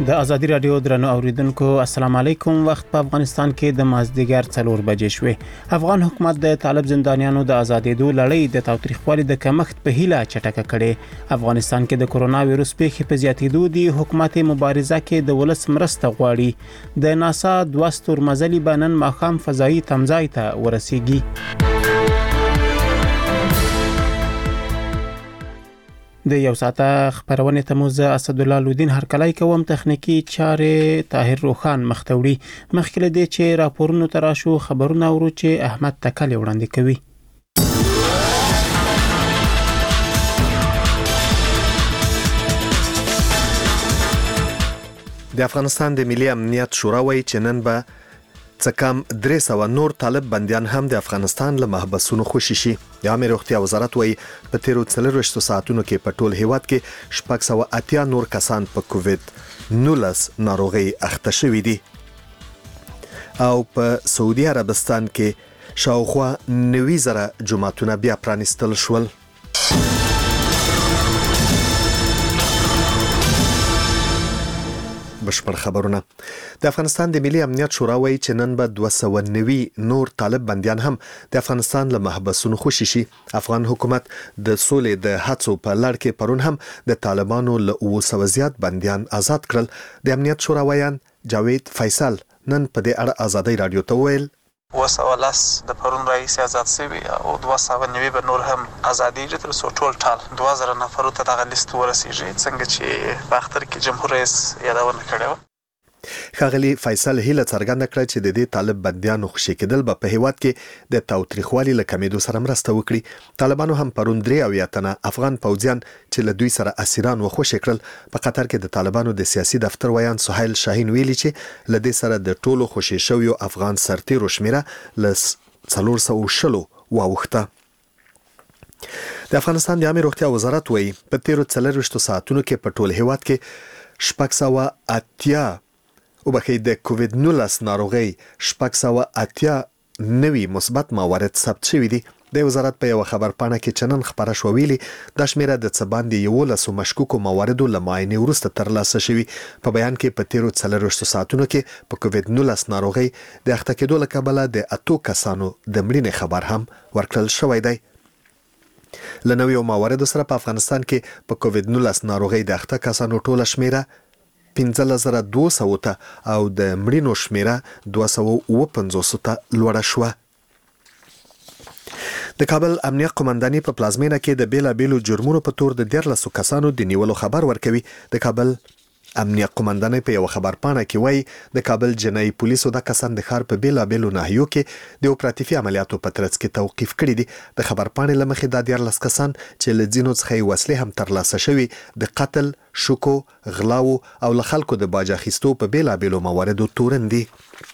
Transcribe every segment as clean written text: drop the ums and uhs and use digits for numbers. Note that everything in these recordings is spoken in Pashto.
د ازادي رادیو درنو اوریدونکو السلام علیکم. وخت په افغانستان کې د مازدیګر 4 بجې شوې. افغان حکومت د طالب زندانیانو د آزادېدو لړۍ د تاوتریخوالي د کمښت په هیله چټکه کړې. افغانستان کې د کورونا وایروس پیښې په زیاتېدو دي. حکومت مبارزه کې د ولس مرسته غواړي. د ناسا 2 ستورمزلي بنن ماخام فضایي تمځای ته ورسیږي. د یو ساعته خبرونه ته موزه اسد الله لودین هرکلای کوم. تخنیکی چارې طاهر روخان مختوړي. مخکله دې چې راپورونو تراشو خبرونه ورو چې احمد تکل وړاندې کوي. د افغانستان د ملي امنیت شورا وایي چې نن به څکم 300 نور طالب بنديان هم د افغانستان له محبسونو خوشي شي. د عامه روغتیا وزارت وایي په تیرو 24 ساعتونو کې په ټول هیواد کې 680 نور کسان په کووید 19 ناروغي اخته شوي دي. او په سعودي عربستان کې شاوخوا 90,000 جماعتونه بیا پرانیستل شول. بشپړ خبرونه. د افغانستان د ملي امنیت شورا وایي چې نن به 290 نور طالب بنديان هم د افغانستان له محبسونو خوشي شي. افغان حکومت د سولې د هڅو په لړ کې پرون هم د طالبانو له 200 زیات بنديان آزاد کړل. د امنیت شورا وایي جاوید فیصل نن په دې اړه ازادي رادیو ته ویل 210 د پرون رئیس آزاد شوی او 290 به نور هم ازادي تر څو ټول 2000 نفر ته دغه لیست ورسیږي څنګه چې په اختر کې جمهور رئیس یادونه کړې. ښاغلي فیصل هیله څرګنده کړه چې د دې طالب بنديانو خوشي کېدل به په هیواد کې د تاوتریخوالي له کمیدو سره مرسته وکړي. طالبانو هم پرون 3 تنه افغان پوځیان چې له دوی سره اسیران وخوشي کړل. په قطر کې د طالبانو د سیاسي دفتر ویان سهیل شاهین ویلي چې له دې سره د ټولو خوشي شویو افغان سرتیرو شمیره ل 410 واوښته. د افغانستان د عامه روغتیا وزارت وایي په تیرو 24 ساعتونو کې په ټول هیواد کې 680 او بخې د کووید 19 ناروغي 680 نوي مثبت موارد ثبت شوي دي. د وزارت په یو خبر پاڼه کې چنن خبره شو ویلي د شمیره د څباندې یو لاسو مشکوکو مواردو لماینه ورسته ترلاسه شوی. په بیان کې په تیرو 24 ساعتونو کې په کووید 19 ناروغي د اخته کېدو له کبله د 8 کسانو د مړینې خبر هم ورکړل شوی دی. لنویو مواردو سره په افغانستان کې په کووید 19 ناروغي د اخته کسانو ټوله شمیره 15,200 ته او د مړینو شمیره 250 ته لوړه شوه. د کابل امنیه قومنداني په پلازمینه کې د بیلابیلو جرمونو په تور د 13 کسانو د نیولو خبر ورکوي. د کابل امنیه قومنداني په یو خبر پاڼه کې وایي د کابل جنایي پولیسو د کسان د ښار په بیلابیلو ناحیو کې د اپراتیفي عملیاتو په ترڅ کې توقیف کړي دي. د خبر پاڼې لمخې د 14 کسان چې له ځینو څخه وسلې هم ترلاسه شوي د قتل، شوکو، غلاو او له خلکو د باج اخیستو په بیلابیلو مواردو تورن دي.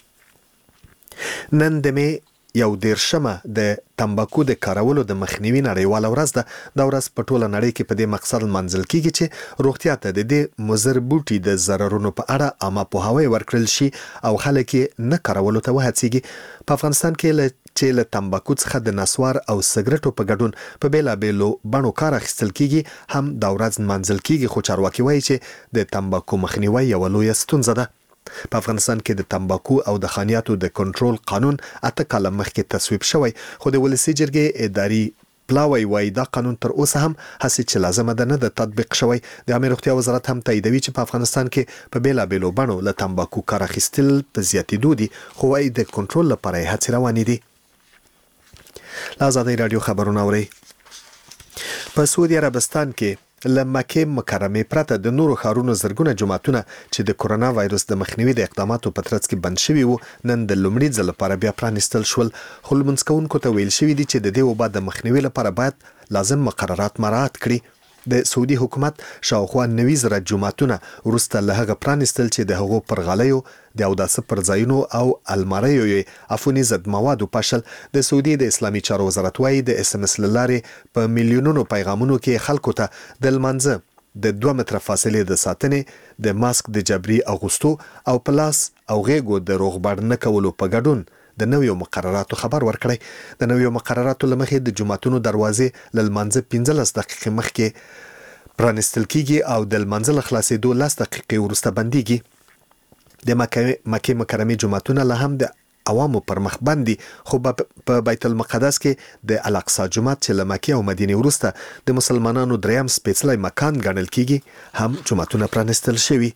نن د می یو 10 د تمباکو د کارولو د مخنیوي نړیواله ورځ ده. د ورځ په ټوله نړۍ کې په دې مقصد منځل کیږي چې روغتیا ته د دې مضر بوټي د ضررونو په اړه عامه پوهاوی ورکړل شي او خلک نه کارولو ته وهڅیږي. په افغانستان کې چې له تمباکو څخه د نسوار او سګرټو په ګډون په بیلابیلو بڼو کار اخیستل کیږي هم د ورځ منځل کیږي. خو چارواکي وایي چې د تمباکو مخنیوي یو لویه ستونزه ده. په افغانستان کې د تمباکو او د خانیاتو د کنټرول قانون 8 کاله مخکې تصویب شوی خو د ولسی جرګې اداري پلاوی وایي دا قانون تر اوسه هم هڅې چې لازمه ده نه د تطبیق شوی. د عامه روغتیا وزارت هم تاییدوي چې په افغانستان کې په بیلابیلو بڼو له تمباکو کار اخیستل په زیاتېدو دي خو وايي د کنټرول لپاره یې هڅې روانې دي. ازادي رادیو خبرونه اوري. په سعودي عربستان کې له مکه مکرمه پرته د نورو ښارونو زرګونه جماعتونه چې د کورونا وایروس د مخنیوي د اقداماتو په ترڅ کې بند شوي وو نن د لومړي ځل لپاره بیا پرانیستل شول. خو لمونځ کوونکو ته ویل شوي دي چې د دې وبا د مخنیوي لپاره باید لازم مقررات مراعات کړي. د سعودي حکومت شاوخوا 90,000 جماعتونه وروسته له هغه پرانیستل چې د هغو پر غالیو د اوداسه پر ځایونو او الماریو یې عفوني ضد موادو پاشل. د سعودي د اسلامي چارو وزارت وایي د SMS لارې په میلیونونو پیغامونو کې خلکو ته د لمانځه د 2 متره فاصلې د ساتنې د ماسک د جبري اغوستو او پلاس او غېګو د روغبړ نه کولو په ګډون د نویو مقرراتو خبر ورکړی. د نویو مقرراتو لمخې د جماعتونو دروازې لمانځه 15 دقیقې مخکې پرانستل کیږي او د منځل خلاصېدو 10 دقیقې وروسته بنديږي. د مکه مکرمه جمعتونه له هم د عوامو پر مخ باندې خو په بیت المقدس کې د الاقصی جومات چې له مکه او مدینه وروسته د مسلمانانو دریم سپېڅلی مکان ګڼل کیږي هم جمعتونه پرانستل شوي.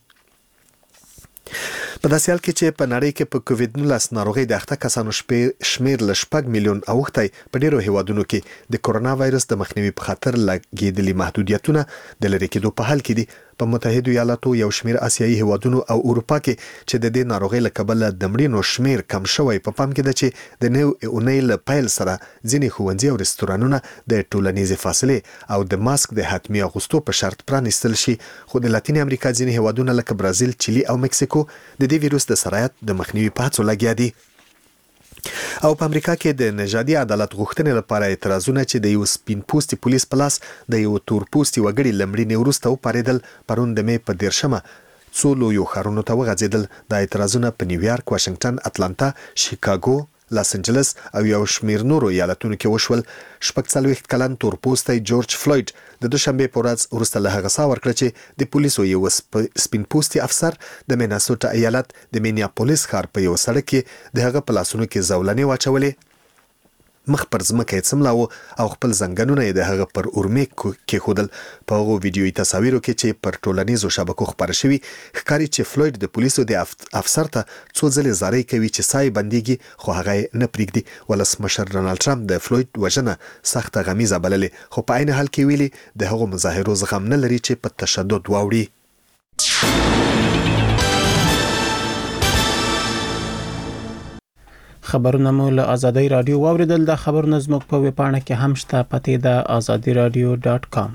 په داسې حال کې چې په نړۍ کې په کووډ-19 ناروغي د اخته کسانو شمیر له 6 میلیون اوښتی په ډیرو هیوادونو کې د کورونا وایرس د مخنیوي په خاطر لګیدلي محدودیتونه د لری کېدو په حال کې دي. په متحده ایالاتو یو شمیر آسیایي هیوادونو او اروپا کې چې د دې ناروغي له کبله د مړینو شمیر کم شوی په پام کې ده چې د نو اونۍ له پیل سره ځینې ښوونځي او رستورانونه د ټولنیزې فاصلې او د ماسک د حتمي اغوستو په شرط پرانیستل شي. خو د لاتین امریکا ځینې هیوادونه لکه برازیل، چیلي او مکسیکو د دې ویروس د سرایت د مخنیوي په هڅو لګیا دي. او په امریکا کې د نژادي عدالت غوښتنې لپاره اعتراضونه چې د یو سپین پوستي پولیس په لاس د یو تور پوستي وګړي لمړینې وروسته وپارېدل پرون د مې په 10 څو لویو ښارونو ته وغځېدل. د اعتراضونه په نیویارک، واشنگټن، اتلانتا، شیکاګو، لاس انجلس او یو شمیر نورو ایالتونو کې وشول. 46 کلن تور پوستی جورج فلوید د دوشنبه په ورځ وروسته له هغه څخه ورکړه چې د پولیسو یو سپین پوستي افسر د میناسوټا ایالت د مینیاپولیس ښار په یو سړک کې د هغه په لاسونو کې زولنې واچولې، مخ پر ځمکه یې څملاوه او خپل زنګنونه یې د هغه پر اورمې کېښودل. په هغو ویډیویي تصاویرو کې چې پر ټولنیزو شبکو خپاره شوي ښکاري چې فلوید د پولیسو د افسر ته څو ځلې زارۍ کوي چې ساه یې بندیږي، خو هغه یې نه پرېږدي. ولسمشر ډونالډ ټرمپ د فلوید وژنه سخته غمیزه بللې، خو په عین حال کې ویلي د هغو مظاهرو زغم نه لري چې په تشدد واوړي. خبرونه مو له آزادۍ رادیو واوریدل. د خبرونو زموږ په ویبپاڼه کې هم شته، پته ده azadiradio.com.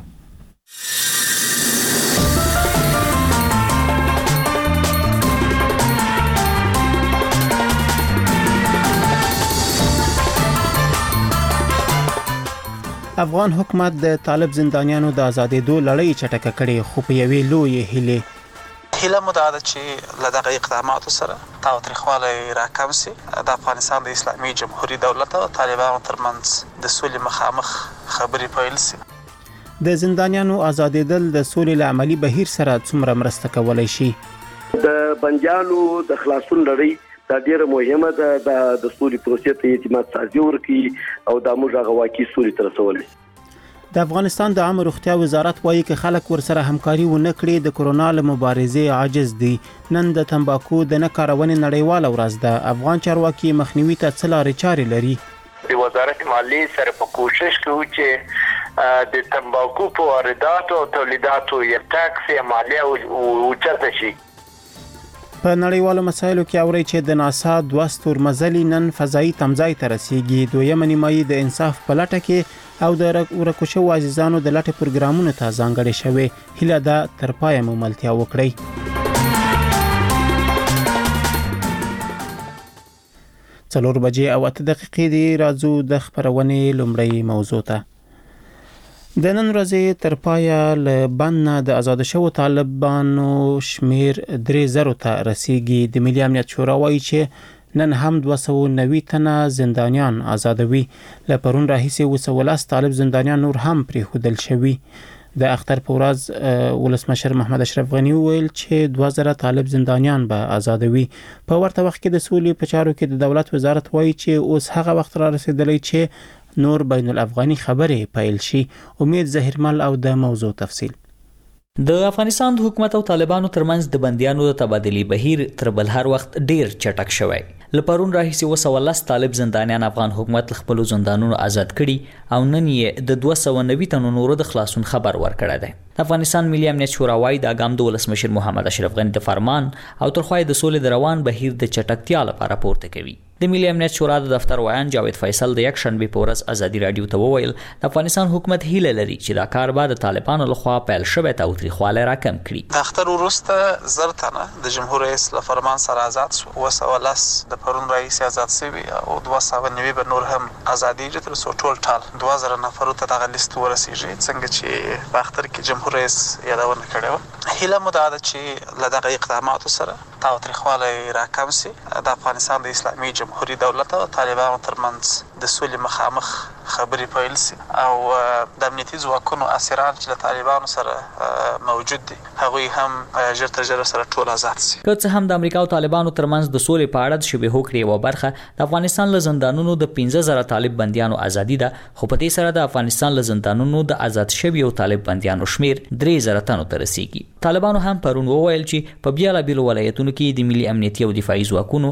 افغان حکومت د طالب زندانیانو د آزادېدو لړۍ چټکه کړې، خو په یوې لویې هیلې مو دا ده چې له دغه اقداماتو سره تاوتریخوالی راکم شي، د افغانستان د اسلامي جمهوریت دولت او طالبانو ترمنځ د سولې مخامخ خبرې پیل شي. د زندانیانو آزادېدل د سولې له عملي بهیر سره څومره مرسته کولی شي؟ د بندیانو د خلاصون لړۍ دا ډیره مهمه ده، د سولې پروسې ته اعتماد سازي ورکړي او د موږ هغه واقعي سولې ته رسولي. د افغانستان د عامه روغتیا وزارت وایي چې خلک ورسره همکاري ونه کړي د کورونا له مبارزې عاجز دي. نن د تمباکو د نه کارونې نړیواله ورځ ده. افغان چارواکي مخنیوي ته څه لارې چارې لري؟ د وزارت مالیې سره په کوشش کوي چې د تمباکو په وارداتو او تولیداتو یې ټاکس یا مالیه اوچته شي. په نړیوالو مسایلو کې اوري چې د ناسا 2 ستورمزلي نن فضایي تمځای ته رسیږي. دویمه نیمایي د انصاف په لټه کې او د ورکو شوو عزیزانو د لټې پروګرامونو ته ځانګړې شوې. هیله ده تر پایه مو ملتیا وکړئ. 4 بجې او 8 دقیقې دی. راځو د خبرونې لومړی موضوع ته. د نن ورځې تر پایه له بند د آزاد شوو طالبانو شمیر 3000 ته رسیږي. د ملي امنیت شورا وایي چې نن هم 290 تنه زندانیان آزادوي. له پرون راهیسې 210 طالب زندانیان نور هم پریښودل شوي. د اختر په ورځ ولسمشر محمد اشرف غنی ویل چې 2000 طالب زندانیان به آزادوي. په ورته وخت کې د سولې په چارو کې د دولت وزارت وایي چې اوس هغه وخت را رسیدلی چې نور بین الافغاني خبرې پیل شي. امید ظهیرمل او د موضوع تفصیل. د افغانستان د حکومت او طالبانو ترمنځ د بندیانو د تبادلې بهیر تر بل هر وخت ډیر چټک شوی. لپارون راهیسې 210 طالب زندانیان افغان حکومت خپل زندانونو آزاد کړي او نن یې د 290 تنو نورو د خلاصون خبر ورکړی دی. افغانستان ملي امنیت شورا وايي د اقدام د ولسمشر محمد اشرف غنی د فرمان او ترخوای د سولې د روان بهیر د چټکتیا لپاره پورته کوي. د ملي امنیت شورا د دفتر ویان جاوید فیصل د یک شنبه په ورځ ازادي رادیو ته وویل د افغانستان حکومت هیله لري چې دا کار به د طالبانو لخوا پیل شوی تاوتریخوالی راکم کړي. د اختر وروسته زر تنه د جمهور رئیس له فرمان سره آزاد شو. 210 د پرون رئیس آزاد شوي او 290 به نور هم آزادیږي. تر څو ټول ټال 2000 نفرو ته دغه لیست ورسیږي څنګه چې په اختر کې جمهور رئیس یادونه کړې وه. هیله مو دا ده چې له دغه اقداماتو سره تاوتریخوالی راکم شي. د افغانستان د اسلامي جمهوریت دولت او طالبانو ترمنځ د سولې مخامخ خبرې پیل سي او د امنیتي ځواکونو اسیران چې له طالبانو سره موجود دي هغوی هم ژر تر ژره سره ټول آزاد سي. که څه هم د امریکا او طالبانو ترمنځ د سولې په اړه د شبهه کړې و برخه د افغانستان له زندانونو د 15000 طالب بنديانو ازادي ده، خو په دې سره د افغانستان له زندانونو د آزاد شویو طالب بنديانو شمیر 3000 تنو ته رسیدي. طالبانو هم پرون وویل چې په بیلابیلو ولایتونو کې د ملي امنیتي او دفاعي ځواکونو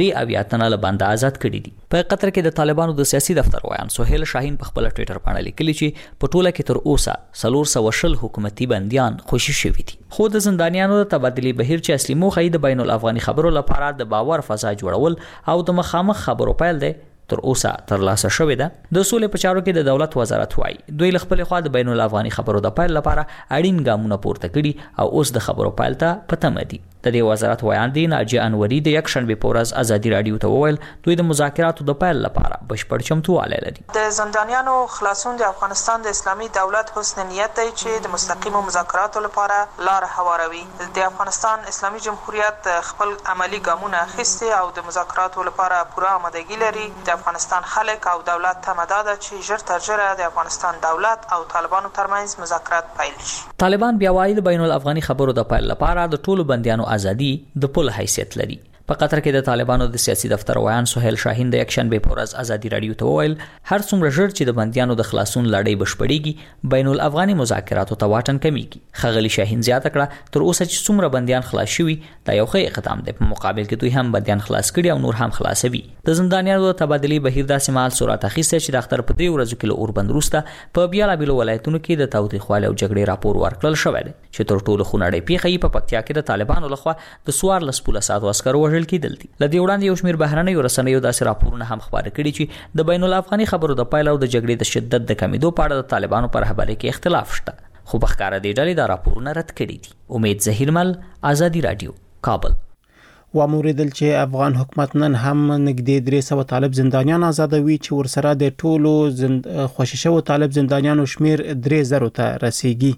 3 تنه له بند آزاد کړي دي. په قطر کې د طالبانو د سیاسي دفتر وایان سهیل شاهین په خپل ټوئیټر باندې لیکلي چې په ټوله کې تر اوسه 400 حکومتي بنديان خوشي شوي دي. خو د زندانیانو د تبادلې بهیر چې اصلي موخه یې د بین الافغاني خبرو لپاره د باور فضا جوړول او د مخامخ خبرو پیل دی تر اوسه ترلاسه شوې ده. د سولې په چارو کې د دولت وزارت وایي دوی له خپل خوا د بین الافغاني خبرو د پیل لپاره اړین ګامونه پورته کړي او اوس د خبرو پیل ته په تمه دي. د دې وزارت وایان دي ناجیه انوري د یک شنبه په ورځ ازادي رادیو ته وویل دوی د مذاکراتو د پیل لپاره بشپړ چمتووالی لري. د زندانیانو خلاصون د افغانستان د اسلامي دولت حسن نیت دی چې د مستقیمو مذاکراتو لپاره لار هواروي. د افغانستان اسلامي جمهوریت خپل عملی ګامونه اخیستي او د مذاکراتو لپاره پوره آمادګي لري. د افغانستان خلک او دولت ته مدد ده چې ژر تر ژره د افغانستان دولت او طالبانو ترمنځ مذاکرات پیل شي. طالبان بیا وايي د بین الافغاني خبرو د پیل لپاره د ټولو بنديانو ازادي د پل حیثیت لري. په قطر کې د طالبانو د سیاسي دفتر وایان سهیل شاهین د یک شنبه په ورځ ازادي رادیو ته وویل هر څومره ژر چې د بنديانو د خلاصون لړۍ بشپړېږي بین الافغاني مذاکراتو ته واټن کمیږي. خغلی شاهین زیاته کړه تر اوسه چې څومره بنديان خلاص شوي دا یو ښه اقدام دی، په مقابل کې دوی هم بنديان خلاص کړي او نور هم خلاصوي. د زندانیانو د تبادلې بهیر داسې مهال سرعت اخیسته چې د اختر په 3 ورځو کې له اوربند وروسته په بیلابیلو ولایتونو کې د تاوتریخوالي او جګړې راپور ورکړل شوی دی چې تر ټولو خونړۍ پیښه په پکتیا کې د طالبانو لخوا د 14 پولیسو عسکرو وژل کېدل دي. وړاندې یو شمېر بهرنیو رسنیو داسې راپورونه هم خبرې کړي چې د بین الافغاني خبرو د پیل او د جګړې د شدت د کمیدو په اړه د طالبانو پر رهبرۍ کې اختلاف شته، خو په ښکاره دې ډلې دا راپورونه رد کړي دي. امید ظهیرمل، آزادي رادیو، کابل. واموریدل چې افغان حکومت نن هم نږدې 300 طالب زندانیان آزادوي چې ورسره د ټولو خوشي شوو طالب زندانیانو شمیر 3000 ته رسیدي.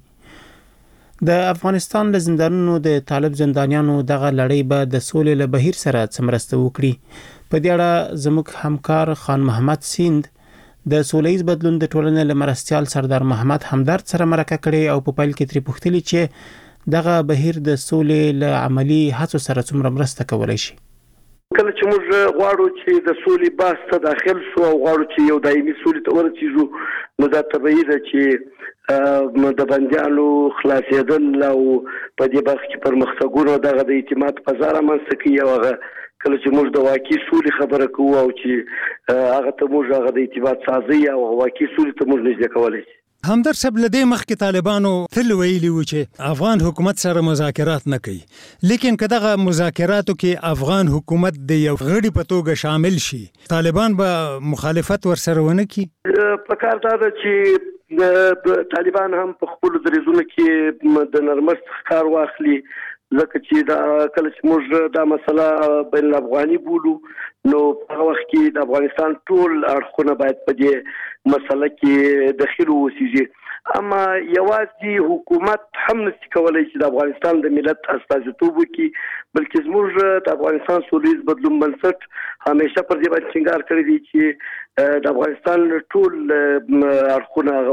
د افغانستان له زندانونو د طالب زندانیانو دغه لړۍ به د سولې له بهیر سره څمرسته وکړي. په دې اړه زموږ همکار خان محمد سیند د سولهییز بدلون د ټولنې له مرستیال سردار محمد همدرد سره مرکه کړې او په پیل کې ترې پوښتلې چې دغه بهیر د سولې له عملی هڅو سره څومره مرسته کولی شي. کله چې موږ غواړو چې د سولې بحث ته داخل شو او غواړو چې یو دایمي سولې ته ورسیږو نو دا طبیعي ده چې د بندیانو خلاصېدل او په دې برخه کې پرمختګونه دغه د اعتماد فضا رامنځته کوي او هغه کله چې موږ د واقعي سولې خبره کوو او چې هغه ته موږ هغه د اعتماد سازي او واقعي سولې ته موږ نږدې کولی شي. همدرد صاحب لدې مخکې طالبانو تل ویلي و چې افغان حکومت سره مذاکرات نه کوي، لیکن که دغه مذاکراتو کې افغان حکومت د یو غړي په توګه شامل شي طالبان به مخالفت ورسره ونه کړي. په کار دا ده چې طالبان هم په خپل دریځونو کې د نرمښت کار واخلي، ځکه چې دا کله چې موږ دا مسله بین الافغاني بولو نو هغه وخت کې د افغانستان ټول اړخونه باید په دې مسله کې دخیل ووسیږي. اما یوازې حکومت هم نشي کولای چې د افغانستان د ملت استازیتوب وکړي، بلکې زموږ د افغانستان سولهییز بدلون بنسټ همیشه پر دې باندې ټینګار کړی دی چې د افغانستان ټول اړخونه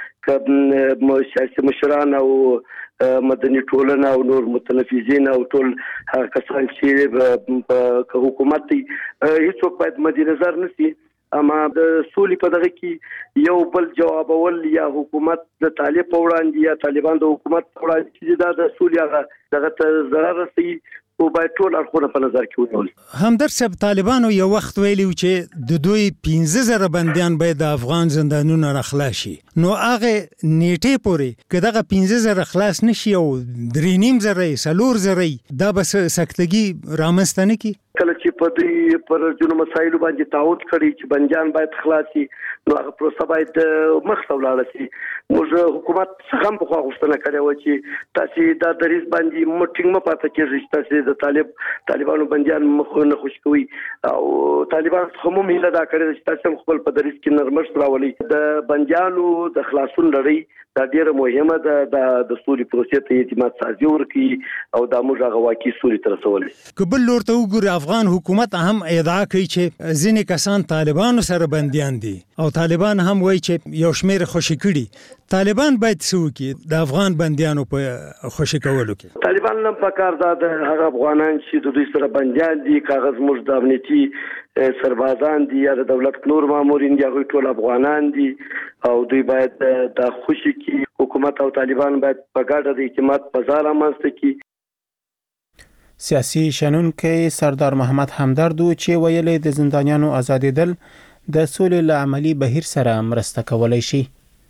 هغه سیاسي مشران او مدني ټولنه او نور متنفذین او ټول کسان چې په حکومت دی هیڅوک باید مد نظر نشي. اما د سولې په دغه کې یو بل جوابول یا حکومت د طالب په وړاندې یا طالبان د حکومت په وړاندې چې دا د سولې هغه دغه ته ضرر رسوي او باید ټول اړخونه په نظر کې ونیول. همدرد صاحب طالبانو یو وخت ویلي چې د دوی 15000 بندیان باید د افغان زندانونو را خلاص شي، نو هغه نیټه پورې که دغه 15000 خلاص نشي او 3.5 4 دا بس سکتګي رامنځته نه کی. کله چې په دې پر جنو مسایلو باندې تعهد کړی چې بندیان باید خلاصي نو هغه پروسه باید مخته ولاړ شي. موږ حکومت څخه په خوا غوښتنه کړې و چې تاسو دا دریز باندې مټینګ م پاتې کېږي چې تاسو د طالبانو بندیان مخ نه خوش کوي او طالبان هم هیله دا کړې چې تاسو خپل په دریز کې نرمښت راولي. د بندیانو د خلاصون لړۍ دا ډیره مهمه ده د سولې پروسې ته اعتماد سازي ورکړي او د موږ هغه واقعي سولې تر رسولي. کبل لور ته وګوري افغان حکومت هم ادعا کوي چې ځینې کسان طالبانو سره بنديان دي او طالبان هم وایي چې یو شمېر خوشي کړي. طالبان باید څه وکړي د افغان بنديانو په خوشي کولو کې؟ طالبان هم په کار دا د هغه افغانان چې د دوی سره بنديان دي، کاغذ موږ د امنیتي سربازان دي یا د دولت نور مامورین دي، هغوی ټول افغانان دي او دوی باید د خوشي کې حکومت او طالبان باید په ګډه د اعتماد فضا رامنځته کړي. سیاسي شنونکی سردار محمد همدرد چې ویلي د زندانیانو آزادېدل د سولې له عملی بهیر سره مرسته کولای شي.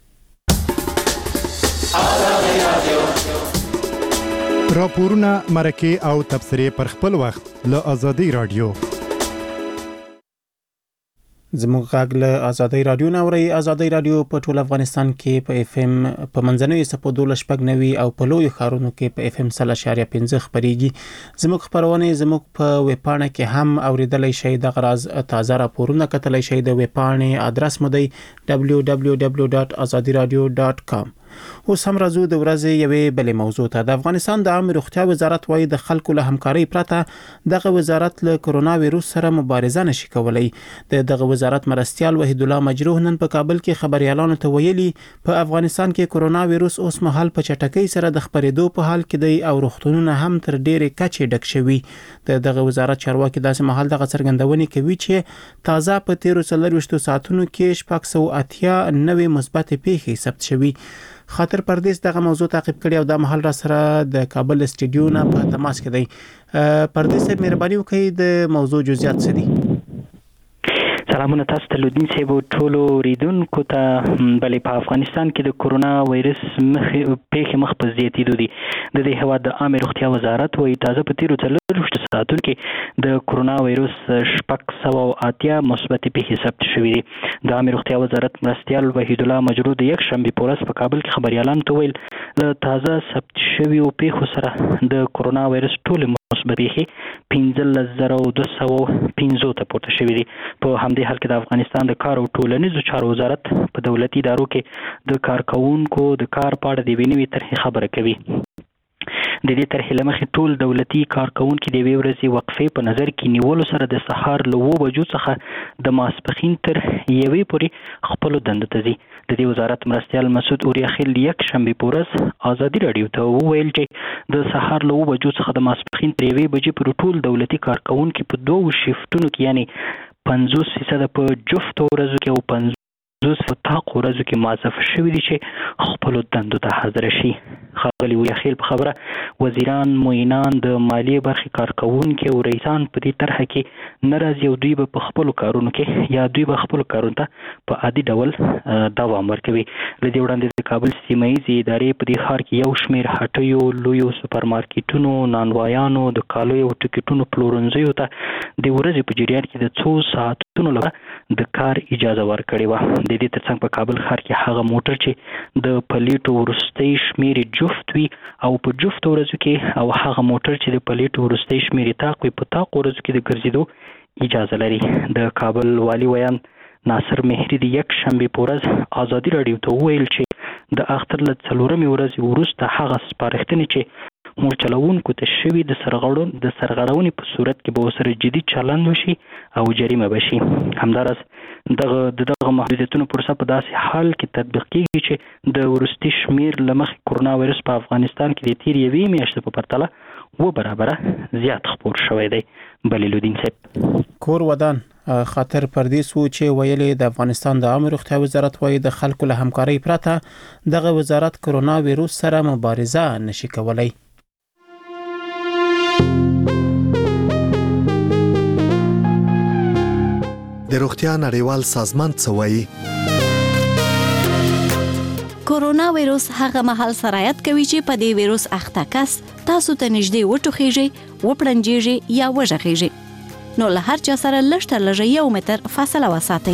راپورونه، مرکې او تبصرې پر خپل وخت له آزادۍ رادیو. زموږ غږ له آزادۍ رادیو نه اورئ. آزادۍ رادیو په ټول افغانستان کې په اف ام په منځنوي څپو 12.9 او په لویو ښارونو کې په اف ام 0.5 خپرېږي. زموږ خپرونه زموږ په ویبپاڼه کې هم اوریدلای شئ. د غراز تازه راپورونه کتلای شئ. د ویبپاڼې ادرس مو دی www.azadiradio.com. اوس هم راځو د ورځې یوې بلې موضوع ته. د افغانستان د عامه روغتیا وزارت وايي د خلکو له همکارۍ پرته دغه وزارت له کرونا وایروس سره مبارزه نشي کولای. دغه وزارت مرستیال وحید الله مجروح نن په کابل کې خبريالانو ته ویلي په افغانستان کې کرونا وایروس اوس مهال په چټکۍ سره د خپرېدو په حال کې دی او روغتونونه هم تر ډېرې کچې ډک شوي. دغه وزارت چارواکي داسې مهال دغه څرګندونې کوي چې تازه په 13 ساعتونو کې 680 نوې مثبت پیښې ثبت شوي. خاطر پردیس دغه موضوع تعقیب کړي او د محل را سره د کابل استډیو نه په تماس کې دی. پردیس صاحب مهرباني وکړئ د موضوع جزئیات څه دي؟ سلامونه تاسو ته لودین صاحب ټولو ریدونکو ته. بلې په افغانستان کې د کرونا وایرس پیښې مخ په زیاتېدو دي. د دې هیواد د عامه روغتیا وزارت وايي تازه په 13 ساعتونو کې د کرونا وایرس 680 مثبت پیښې ثبت شوې دي. د عامه روغتیا وزارت مرستیال وحید الله مجروح د یک شنبه په ورځ په کابل کې خبريالانو ته ویل له تازه ثبت شویو پیښو سره د کرونا وایرس ټول مثبت پیښې 15250 ته پورته شوې دي. په همدې حال کې د افغانستان د کار او ټولنیزو چارو وزارت په دولتي ادارو کې د کارکونکو د کار په اړه د یوې نوې طرحې خبره کوي. د دې طرحې له مخې ټول دولتي کارکونکي د یوې ورځې وقفې په نظر کې نیولو سره د سهار له 9 بجو څخه د ماسپښین تر 1 پورې خپل دندو ته ځي. د دې وزارت مرستیال مسعود اوریاخیل یک شنبه په ورځ آزادي رادیو ته وویل چې د سهار له 9 بجو څخه د ماسپښین تر 1 بجې پورې ټول دولتي کارکونکي په 2 شیفتونو کې یعنی 50% په جفت ورځو کې او 50 په تاق ورځو کې معزف شوي دي چې خپل دندو ته حاضر شي. ښاغلي اوریاخیل په خبره وزیران، معینان، د مالیې برخې کارکونکي او رئیسان په دې طرحه کې ناراضي او دوی به په خپل کارونو کې یا دوی به خپل کارونو ته په عادي ډول دوام ورکوي. له دې وړاندې د کابل سیمه ییزې ادارې په دې ښار کې یو شمېر هټیو، لویو سوپرمارکیټونو، نانوایانو، د کالیو او ټکټونو پلورنځیو ته د ورځې په جریان کې د 2 ساعتونو لپاره د کار اجازه ورکړې وه. د دې ترڅنګ په کابل ښار کې هغه موټر چې د پلیټو وروستۍ شمېرې جفت وي او په جفت ورځو کې او هغه موټر چې د پلیټو وروستۍ شمېرې تاق وي په تاق ورځو کې د ګرځېدو اجازه لري. د کابل والي ویان ناصر مهری د یک شنبه په ورځ آزادي رادیو ته وویل چې د اختر له 4 ورځې وروسته هغه سپارښتنې چې موټر چلوونکو ته شوي د سرغړونې په صورت کې به ورسره جدي چلند وشي او جریمه بشي. همداراز دغه محدودیتونو پروسه په داسې حال کې تطبیق کیږي چې د وروستي شمیر له مخې کرونا وایرس په افغانستان کې د تیر یوې میاشتې په پرتله 2 برابره زیات خپور شوی دی. بلې لودین صاحب کور ودان خاطر پردیس و چې ویلي د افغانستان د عامه روغتیا وزارت وايي د خلکو له همکارۍ پرته دغه وزارت کرونا وایروس سره مبارزه نشي کولای. د روغتیا نړیوال سازمان څه وایي؟ کورونا وایروس هغه مهال سرایت کوي چې په دې وایروس اخته کس تاسو ته نږدې وټوخیږي، وپړنجیږي یا وژغیږي. نو له هر چا سره لږ تر لږه 1 متر فاصله وساتئ.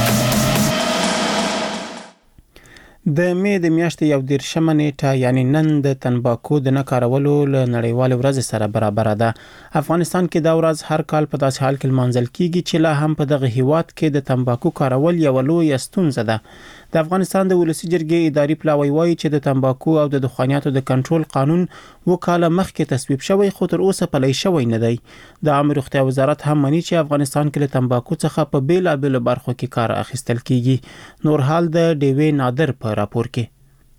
د مې د میاشتې 11 نیټه یعنی نن د تنباکو د نه کارولو له نړیوال ورځ سره برابر ده. افغانستان کې دا ورځ هر کال په داسې حال کې لمانځل کیږي چې لا هم په دغه هیواد کې د تنباکو کارول یو لوی ستونزه ده. د افغانستان د ولسی جرګې اداري پلاوی وایي چې د تمباکو او د دخانیاتو د کنټرول قانون وکاله مخکې تصویب شوی خو تر اوسه پلی شوی نه دی. د عامه روغتیا وزارت هم مني چې افغانستان کې له تمباکو څخه په بیلابېلو برخو کې کار اخیستل کیږي. نور حال د ډیوې نادر په راپور کې.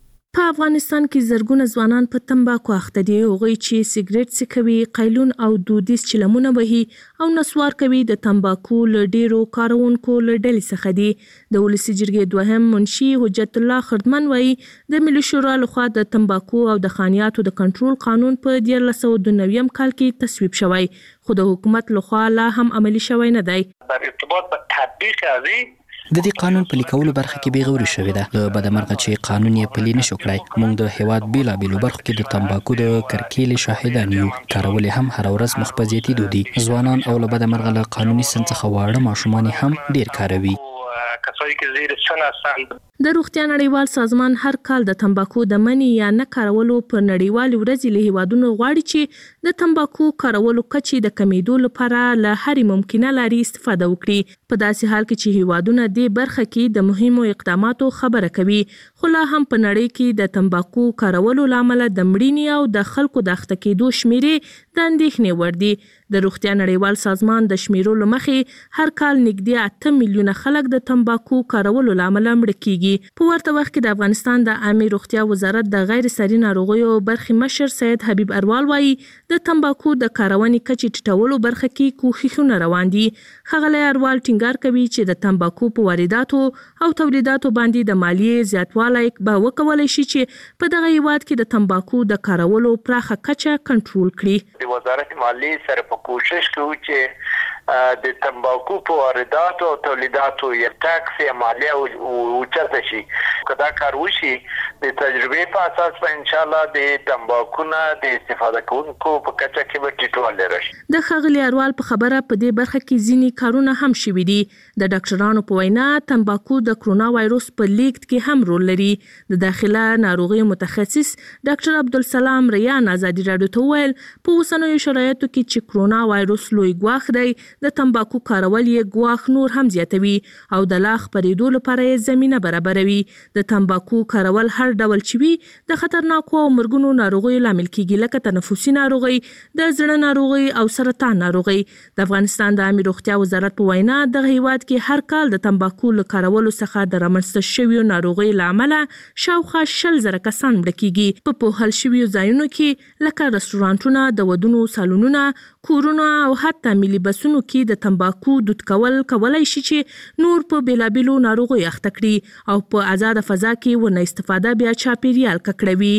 په افغانستان کې زرګونه ځوانان په تمباکو اخته دي. هغوی چې سیګریټ څکوي، قیلون او دودیز چلمونه وهي او نسوار کوي د تمباکو له ډیرو کارونکو له ډلې څخه دي. د ولسی جرګې دوهم منشي حجت الله خردمن وایي د ملي شورا لخوا د تمباکو او د خانیاتو د کنټرول قانون په 1992 کال کې تصویب شوی خو د حکومت لخوا لا هم عملی شوی نه دی. در ارتباط به تطبیق هذه د دې قانون پلي کولو برخه کې بیغوري شوې ده. له بدمرغه چې قانون یې پلي نشو کړای، موږ د هیواد بیلابېلو برخو کې د تمباکو د کرکیلې شاهدان یو. کارول هم هر ورځ مخ په زیاتېدو دي. ځوانان او له بدمرغه له قانوني سن څخه واړه ماشومان هم ډیر کاروي. کسایی که زیر سن هستند. د روغتیا نړیوال سازمان هر کال د تمباکو د منع یا نه کارولو په نړیوال ورځ له هیوادونو غواړي چې د تمباکو کارولو کچې د کمیدو لپاره له هرې ممکنه لارې استفاده وکړي. په داسې حال کې چې هیوادونه دې برخه کې د مهمو اقداماتو خبره کوي، خو لا هم په نړۍ کې د تمباکو کارولو لامل د مړینې او د خلکو د اخته کېدو شمیرې د اندېښنې وړ دي. د روغتیا نړیوال سازمان د شمیرو له مخې هر کال نږدې 8 میلیونه خلک د تمباکو کارولو لامل مړه کیږي. په ورته وخت کې د افغانستان د عامه روغتیا وزارت د غیر ساري ناروغیو برخې مشر سید حبیب اروال وایي د تمباکو د کارونې کچې ټیټولو برخه کې کوښښونه روان دي. ښاغلی اروال ټینګار کوي چې د تمباکو په وارداتو او تولیداتو باندې د مالیې زیاتوالی به وکولای شي چې په دغه هیواد کې د تمباکو د کارولو پراخه کچه کنټرول کړي. د وزارت مالیې سره په کوشش کوي چې د تمباکو په وارداتو او تولیداتو یې ټاکس یا مالیه اوچته شي. که دا کار وشي د تجربې په اساس به ان شاء الله د تمباکو نه د استفاده کوونکو په کچه کې به ټیټوالی راشي. د ښاغلي اروال په خبره په دې برخه کې ځینې کارونه هم شوي دي. د ډاکټرانو په وینا تمباکو د کرونا وایروس په لیږد کې هم رول لري. د داخله ناروغیو متخصص ډاکټر عبدالسلام ریان ازادي راډیو ته وویل په اوسنیو شرایطو کې چې کرونا وایروس لوی ګواښ دی، د تمباکو کارول یې ګواښ نور هم زیاتوي او د لا خپرېدو لپاره یې زمینه برابروي. د تمباکو کارول هر ډول چې وي د خطرناکو او مرګونو ناروغیو لامل کیږي، لکه تنفسي ناروغي، د زړه ناروغي او سرطان ناروغي. د افغانستان د عامه روغتیا وزارت په وینا دغه هیواد کې هر کال د تمباکو له کارولو څخه د رامنځته شویو ناروغیو له امله شاوخوا 100,000 کسان مړه کیږي. په پوهل شویو ځایونو کې لکه رستورانټونه، د ودونو سالونونه، کورونه او حتی ملي بسونو کې د تمباکو دود کولای شي چې نور په بیلابېلو ناروغیو اخته کړي او په آزاده فضا کې ونه استفاده بیا چاپیریال ککړوي.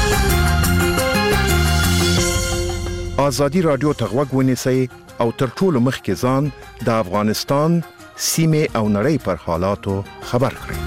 ازادي رادیو ته غوږ ونیسئ او تر ټولو مخکې ځان د افغانستان سیمې او نړۍ پر حالاتو خبر کړئ.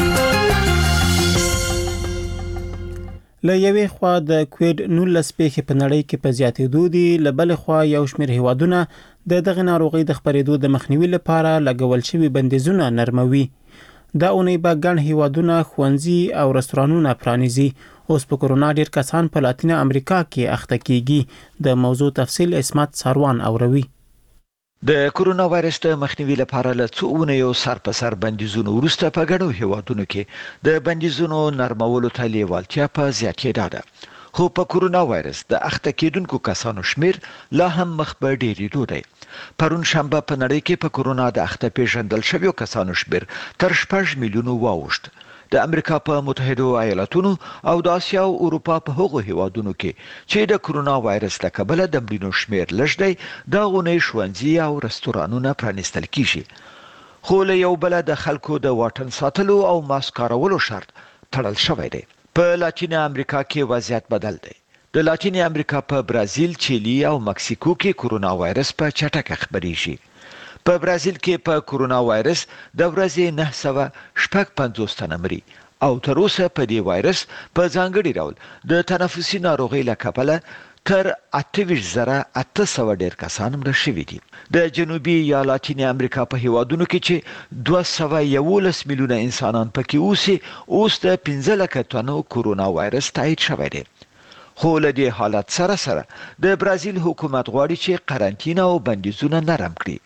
له یوې خوا د کووید 19 پیښې په نړۍ کې په زیاتېدو دي، له بلې خوا یو شمېر هیوادونه د دغه ناروغۍ د خپرېدو د مخنیوي لپاره لګول شوي بندیزونه نرموي. دا اونۍ به ګڼ هیوادونه ښوونځي او رستورانونه پرانیزي. اوس په کرونا ډېر کسان په لاتینه امریکا کې اخته کیږي. د موضوع تفصیل اسمت ساروان اوروي. د کرونا وایرس د مخنیوي لپاره له څو اونیو سر په سر بندیزونو وروسته په ګڼو هیوادونو کې د بندیزونو نرمولو ته لیوالتیا په زیاتېدا ده. خو په کرونا وایرس د اخته کېدونکو کسانو شمیر لا هم مخ په ډېرېدو دی. پرون شنبه په نړۍ کې په کرونا د اخته پیژندل شویو کسانو شمیر تر 6 میلیونو واوښت. د امریکا په متحده ایالاتونو او د اسیا او اروپا په هغو هیوادونو کې چې د کرونا وایرس له کبله د مړینو شمیر لږ دی، دا غونې ښوونځي او رستورانونه پرانیستل کیږي. خو له یو بل د خلکو د واټن ساتلو او ماسک کارولو شرط تړل شوی دی. په لاتینه امریکا کې وضعیت بدل دی. د لاتینه امریکا په برازیل، چیلی او مکسیکو کې کرونا وایرس په چټکه خپریږي. په برازیل کې په کرونا وایرس د ورځې 956 تنه مري او تر اوسه په دې وایرس په ځانګړي ډول د تنفسي ناروغۍ له کبله تر 28,800 ډیر کسان مړه شوي دي. د جنوبي یا لاتینه امریکا په هیوادونو کې چې 211 میلیونه انسانان پکې اوسي، اوس د 15 لکه تنو کرونا وایرس تایید شوی دی. خو له دې حالت سره د برازیل حکومت غواړي چې قرنطینه او بندیزونه نرم کړي.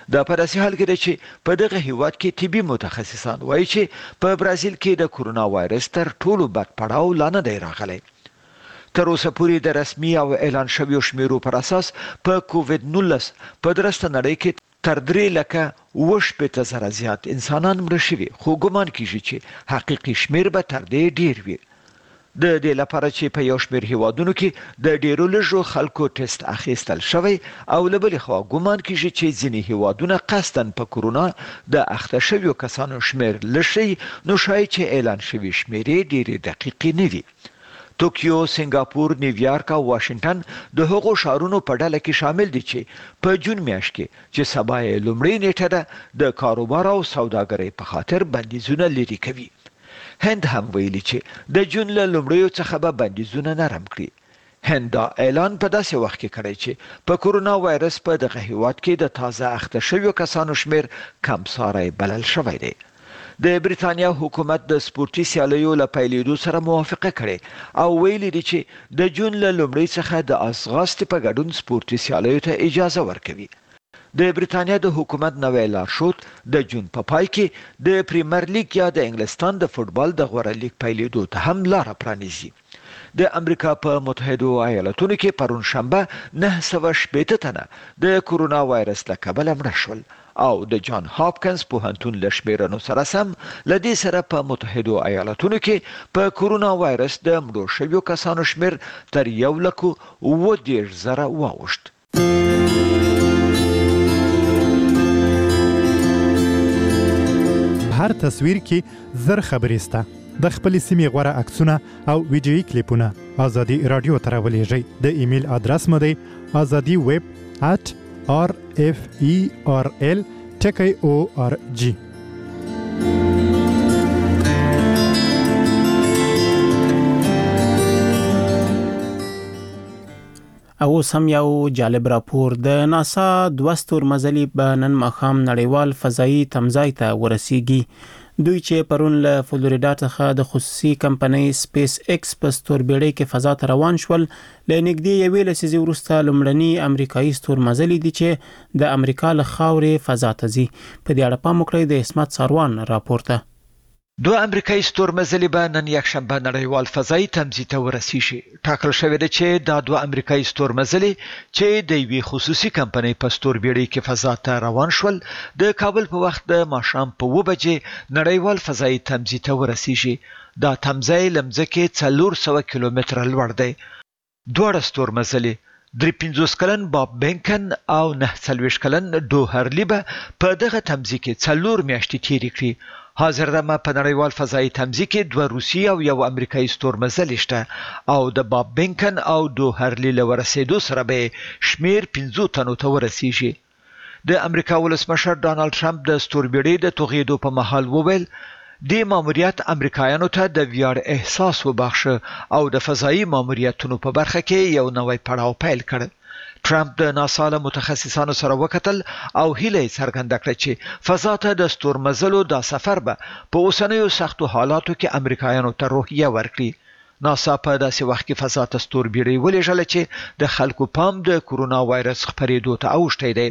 دا په داسې حال کې ده چې په دغه هیواد کې طبي متخصصان وایي چې په برازیل کې د کورونا وایرس تر ټولو بد پړاو لا نه دی راغلی. تر اوسه پورې د رسمي او اعلان شویو شمیرو پر اساس په کووډ-19 په درسته نړۍ کې تر 3,80,000 زیات انسانان مړه شوي، خو ګمان کیږي چې حقیقي شمیر به تر دې ډیر وي. د دې لپاره چې په یو شمیر هیوادونو کې د ډیرو لږو خلکو ټیسټ اخیستل شوی او له بلې خوا ګمان کیږي چې ځینې هیوادونه قصداً په کورونا د اخته شویو کسانو شمیر لږ نو شاید چې اعلان شوي شمیرې ډیرې دقیقې نه وي. توکیو، سنگاپور، نیویارک او واشنگټن د هغو ښارونو په ډله کې شامل دي چې په جون میاشت کې چې سبا یې لومړۍ نیټه ده د کاروبار او سوداګرۍ په خاطر بندیزونه لرې کوي. هند هم ویلي چې د جون له لومړیو څخه به بندیزونه نرم کړي. هند دا اعلان په داسې وخت کې کړی چې په کورونا وایرس په دغه هیواد کې د تازه اخته شویو کسانو شمیر کمساری بلل شوی دی. د بریتانیا حکومت د سپورتي سیالیو له پیلېدو سره موافقه کړې او ویلي دي چې د جون له لومړۍ څخه د ځغاستې په ګډون سپورتي سیالیو ته اجازه ورکوي. د بریتانیا د حکومت نوی لارښود د جون په پای کې د پریمیر لیګ یا د انګلستان د فوټبال د غوره لیګ پیلېدو ته هم لاره پرانیزي. د امریکا په متحدو ایالتونو کې پرون شنبه 980 تنه د کورونا وایرس له کبله مړه شول او د جان هاپکنز پوهنتون له شمیرنو سره سم له دې سره په متحدو ایالتونو کې په کورونا وایرس د مړو شویو کسانو شمیر تر 1,30,000 واوښت. هر تصویر کې زر خبرې سته. د خپل سیمې غوړه عکسونه او ویډیويي کلیپونه ازادي رادیو ته راولېږئ. د ایمیل ادرس مو دی azadi@referl.org. او سم یو جالب راپور د ناسا 2 ستورمزلي به نن ماښام نړیوال فضایي تمځای ته ورسیږي. دوی چې پرون له فلوریدا څخه د خصوصي کمپنۍ سپیس ایکس په ستوربېړۍ کې فضا ته روان شول، له نږدې یوې لسیزې وروسته لومړني امریکایي ستورمزلي دي چې د امریکا له خاورې فضا ته ځي. په دې اړه پام وکړئ د اسمت ساروان راپورته. دوه امریکایي ستورمزلي به نن یکشنبه نړیوال فضایي تمځای ته ورسیږي. ټاکل شوی دی چې دا دوه امریکایي ستورمزلي چې د یوې خصوصي کمپنۍ په ستوربېړۍ کې فضا ته روان شول د کابل په وخت د ماښام په 2 بجې نړیوال فضایي تمځای ته ورسیږي. دا تمځای له مځکې 400 کیلومتره لوړ دی. دواړه ستورمزلي 53 کلن باب بینکن او 49 کلن ډو هرلی به په دغه تمځای کې 4 میاشتې تیرې کړي. حاضر دمه په نړیوال فضایي تمځای کې 2 روسي او یو امریکایي ستورمزلي شته او د باب بینکن او ډو هرلی له ورسېدو سره به شمیر 50 تنو ته ورسیږي. د امریکا ولسمشر ډانلډ ټرمپ د ستوربېړۍ د توغېدو په مهال وویل د ماموریت امریکایانو ته د ویاړ احساس وبخښه او د فضایي ماموریتونو په برخه کې یو نوی پړاو پیل کړ. ټرمپ د ناسا له متخصصانو سره وکتل او هیله یې څرګنده کړه چې فضا ته د ستورمزلو دا سفر به په اوسنیو سختو حالاتو کې امریکایانو ته روحیه ورکړي. ناسا په داسې وخت کې فضا ته ستوربېړۍ ولېږله چې د خلکو پام د کورونا وایرس خپرېدو ته اوښتی دی.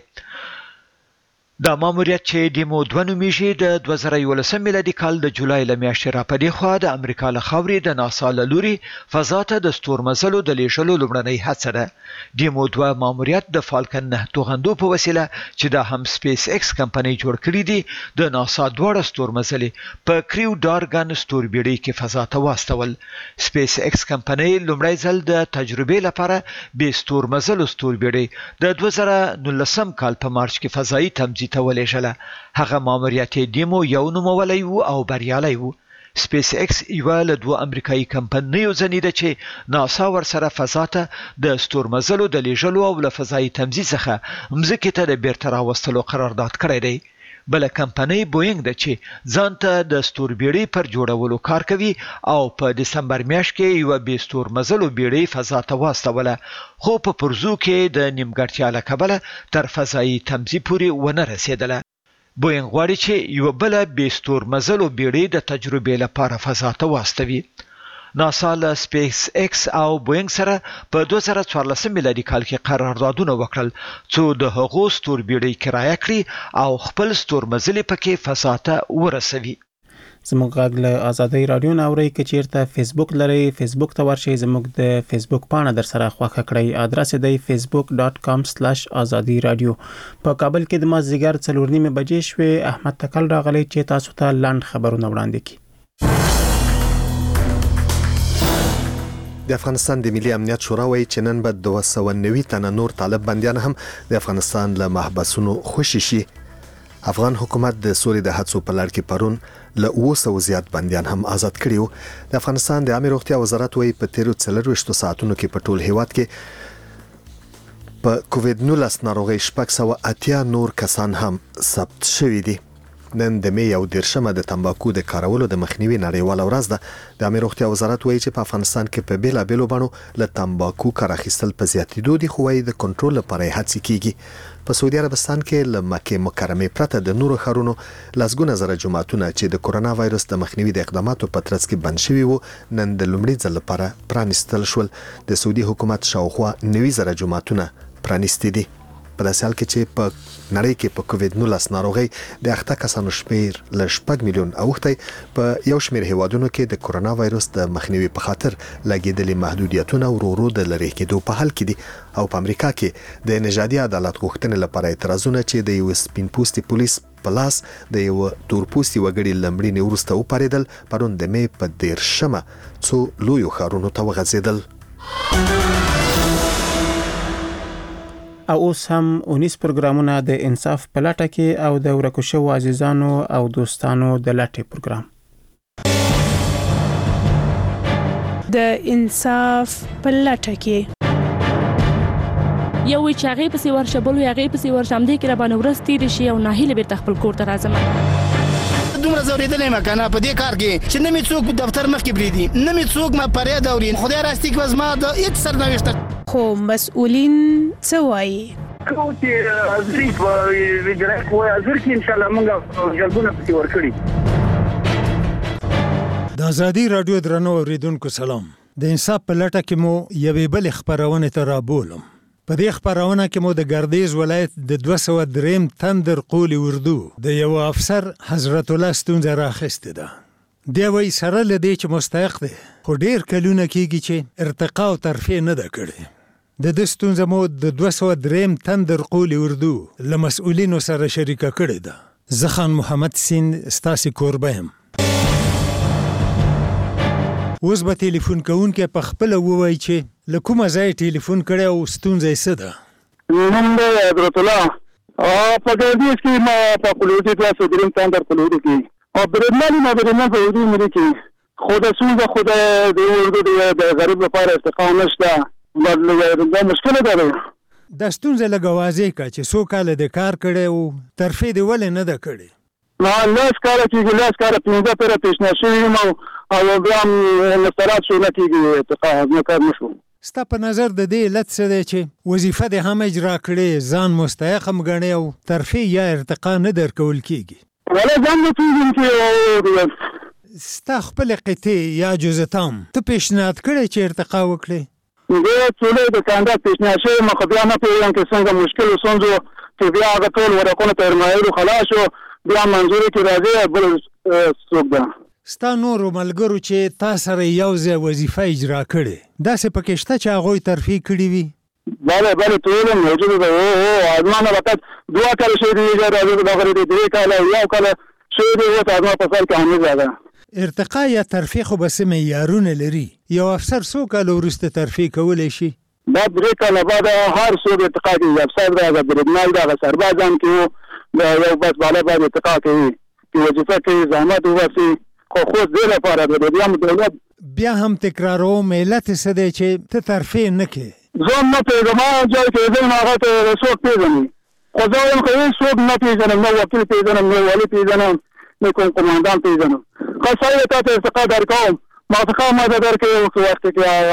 دا ماموریت چې دیمو 2 نومیږي د 2011 میلادي کال د جولای له میاشتې راپدې خوا د امریکا له خاورې د ناسا له لوري فضا ته د ستورمزلو د لیږلو لومړنۍ هڅه ده. دیمو 2 ماموریت د فالکن 9 توغندو په وسیله چې دا هم سپیس ایکس کمپنۍ جوړ کړی دي د ناسا دواړه ستورمزلي په کریو ډارګن ستوربېړۍ کې فضا ته واستول. سپیس ایکس کمپنۍ لومړی ځل د تجربې لپاره به ستورمزلو ستوربېړۍ د 2019 کال په مارچ کې فضایي تمځای ته ولېږله. هغه ماموریت دیمو یو نومولی و او بریالی و. سپیس ایکس یو له 2 امریکایي کمپنیو ځنې ده چې ناسا ورسره فضا ته د ستورمزلو د لیږلو او له فضایي تمځای څخه مځکې ته د بیرته راوستلو قرارداد کړی دی. بله کمپنۍ بوینګ ده چې ځان ته د ستوربېړۍ پر جوړولو کار کوي او په دسمبر میاشت کې یو به ستورمزلو بیړۍ فضا ته واستوله، خو په پرزو کې د نیمګړتیا له کبله تر فضایي تمځای پورې ونه رسېدله. بوینګ غواړي چې یو بل به ستورمزلو بیړۍ د تجربې لپاره فضا ته واستوي. ناسا له سپیس ایکس او بوینګ سره په 2014 میلادي کال کې قراردادونه وکړل څو د هغو ستوربیړۍ کرایه کړي او خپل ستورمزلي پکې فضاته ورسوي. زموږ غږ له آزادۍ رادیو نه اورئ که چیرته فیسبوک لرئ فیسبوک ته ورشئ زموږ د فیسبوک پاڼه در سره خوښه کړئ ادرس دی facebook.com/azadi radio. په کابل کې د مازدیګر 4:30 بجې شوې احمد تکل راغلی چې تاسو ته لاند خبرونه وړاندې کړي. د افغانستان د ملي امنیت شورا وایي چې نن به 290 تنه نور طالب بندیان هم د افغانستان له محبسونو خوشي شي. افغان حکومت د سولې د هڅو په لړ کې پرون له 200 زیات بندیان هم آزاد کړي وو. د افغانستان د عامه روغتیا وزارت وایي په 23 ساعتونو کې په ټول هیواد کې په کووډ-19 ناروغي 680 نور کسان هم ثبت شوي دي. نن د می 11 د تمباکو د کارولو د مخنیوي نړیواله ورځ ده. د عامه روغتیا وزارت وایي چې په افغانستان کې په بیلابېلو بڼو له تمباکو کار اخیستل په زیاتېدو دي خو وايي د کنټرول لپاره هڅې کیږي. په سعودي عربستان کې له مکه مکرمه پرته د نورو ښارونو لسګونه زره جماعتونه چې د کورونا وایرس د مخنیوي د اقداماتو په ترڅ کې بند شوي وو نن د لومړي ځل لپاره پرانیستل شول. د سعودي حکومت شاوخوا 90 زره جماعتونه پرانیستي دي. په داسې حال کې چې په نړۍ کې په کووډ-19 ناروغي د اخته کسانو شمیر ل 6 میلیون اوښتي په یو شمېر هیوادونو کې د کورونا وایرس د مخنیوي په خاطر لګیدلي محدودیتونه ورو د لری کېدو په حال کې دي. او په امریکا کې د نژادي عدالت غوښتنې لپاره اعتراضونه چې د یو سپین پوستي پولیس په لاس د یو تور پوستي وګړي لمړینې وروسته وپاریدل پرون د می په 13 څو لویو ښارونو ته وغځېدل. او اوس هم 19 پروګرامونه د انصاف په لټه کې او د ورکو شوو عزیزانو او دوستانو د لټې پروګرام د انصاف په لټه کې یو چې هغه پسې ورشه بل هغه پسې ورشه هم دې کې را باندې ورستې شي او ناهیله بیرته خپل کور ته راځم. دومره زوریدلې مکنه په دې کار کې چې نه می څوک دفتر مخ کې بریدي نه می څوک ما پرې دورین خدای راستي کې وزما د هیڅ سرنوشت خو مسؤلین څه وایي کوم چې ازري په ویډرا کوی ازر کې ان شاء الله موږ جلبونه پکې ورکړي. د آزادي رادیو درنو اوریدونکو سلام. د انصاف په لټه کې مو یوې بل خبرونه ته رابولم. په دې خبرونه کې مو د ګردیز ولایت د 203 تندر قول اردو د یو افسر حضرت الله ستونزه راخسته ده. دی وای سره لدی چې مستحق دی خو ډیر کلونه کېږي چې ارتقا او ترفیع نه ده کړې. د دستونزه مو د 203 تندر قول اردو له مسؤلینو سره شریکه کړې ده. زخان محمد سین ستاسي کوربه هم. اوس به ټلیفون کوونکې په خپل ووایي چې لکومه ځای ټلیفون کړی او ستونزه یې څه ده؟ نوم دی حضرت الله په ګردیز کې ما په قلوټي 203 تندر قلوټي کې او برېدمنې ما برېدمن په اردو ملي کې خو د ستونزه خو د اردو د غریب لپاره ارتقا نشته دا مشکله ده. د ستونزه لږ واضح کړه چې څو کاله د کار کړی او ترفیع دې ولې نه ده کړې؟ لاس کاره کېږي لاس کاره 15 پره پیشنهاد شوي یم او بیا هم مسترات شو نه کېږي ارتقا نه کار نه شو. ستا په نظر د دې علت څه دی چې وظیفه دې هم اجرا کړې ځان مستحق هم ګڼې او ترفیع یا ارتقا نه درکول کېږي؟ ولا ځان نه پوهېږم چې ستا خپل قطعې یا جزتام ته پیشنهاد کړی چې ارتقا وکړې؟ زه ټولې د کاندید پیشنهاد شوی یم خو بیا نه پوهېږم چې څنګه مشکل ستونزو چې بیا هغه ټول ورقونه تر معیارو خلاص شو بیا منظوري کې راځي بل څوک ده. ستا نورو ملګرو چې تا سره یو ځای وظیفه اجرا کړې داسې پکې شته چې هغوی ترفیع کړي وي؟ بله ټول موجوده ده. او ازمانه فقط 2 کاله شوي دي راځي دغه دي 3 کاله یو کاله شوي دي اوس ازمانه په سر کې حمیزه ده. ارتقا یا ترفیع خو به څه معیارونه لري؟ یو افسر څو کاله وروسته ترفیع کولی شي؟ دا 3 کاله بعد هر څوک ارتقا کوي. افسر دا د بریدمن دا سرباز هم کې دا یو بس بالا باید ارتقا کوي چې وظیفه کوي زحمت وباسي خو خو دې لپاره د دولت بیا هم تکراروم علت څه دی چې ته ترفیع نه کوې؟ زه نه پوهېږم ځای کې ځم هغه ته څوک پېژني خو زه وایم که هېڅ څوک نه پېژنم نه وکیل پېژنم نه والي پېژنم نه کوم قماندان پېژنم. ښه صحیح تا ته ارتقا درکوم موافقه ما ته درکوي اوس وخت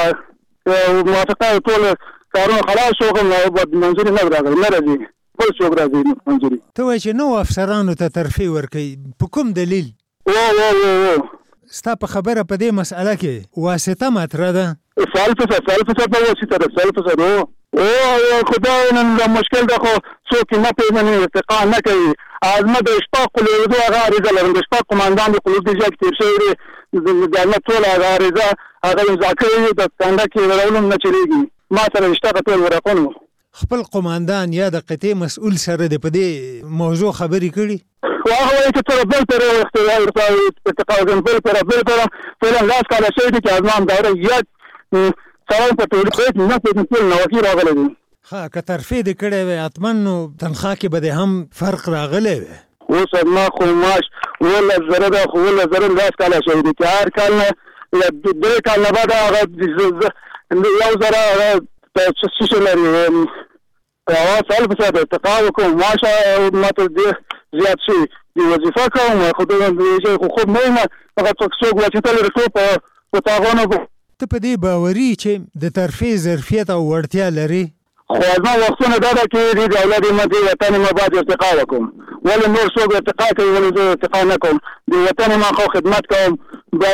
کې موافقه ټول کارونه خلاص شو خو منظوري نه راغلی نه راځي بل څوک راځي منظوري. ته وایې چې نوو افسرانو ته ترفیع ورکوي په کوم دلیل؟ ستا په خبره په دې مسأله کې واسطه مطرح ده. سال فساد به واسطه ده، سال فساد او خدای نن دا مشکل ده خو څوک نه پیژني، ارتقا نه کوي. ازمه د اشفاق قلوردو هغه عریضه لرم، د اشفاق قماندان د قلوردو ځای کې تیر شوی دی، د دولت ټول هغه عریضه هغه امضا کړې د کنډک کې ورولم نه چلیږي. ما سره اشتاق ټول ورقونه خپل قماندان یا د قطعي مسؤل سره د په دې موضوع خبرې کړي. وهو يتربل ترى ارتقاء بل فعلا لاس کاله شوی دی چې ازمان دایره یاد سلام په ټول کې نه په نو وکی راغلی دی. ها که ترفیع دې کړی وي اتمن نو تنخواه کې به هم فرق راغلی وي. اوس ما خو معاش ولا زره ده، خو ولا زره لاس کاله شوی دی چې هر کال نه یا دوه کال نه بعد هغه یو زره څه لري سال فساد ارتقا وکړم، معاش ماته زیات شي دی وظیفه کوم، خو د خوب نه یم فقط څوک واسطه لري په تاغونه. ته په دې باوري چې د ترفیع ظرفیت او وړتیا لري؟ خو ازما وختونه دا ده چې د اولاد مدې وطن ما باید ارتقا وکړم، ولې نور څوک ارتقا کوي ولې زه ارتقا نه کوم. د وطن ما خو خدمت کوم، دا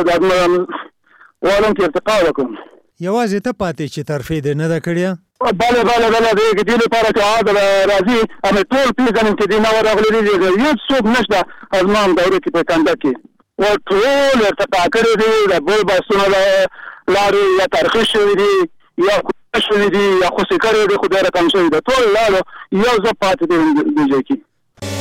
ولم کې ارتقا وکړم. یوازې ته پاتې چې ترفیع دې نه ده کړې؟ بله د دې لپاره چې عادل راځي همې ټول پېژنم چې دې نه ورغلي دي، هېڅ څوک نشته ازما دوره کې په کنډک کې و ټول ارتقا کړي دي. د بل بحثونه لارې یا ترخیص شوي دي یا شوي دي یا خوشې کړي دي، خدای رقم شوي ده ټول لارو یو زه پاتې دی دې ځای کې.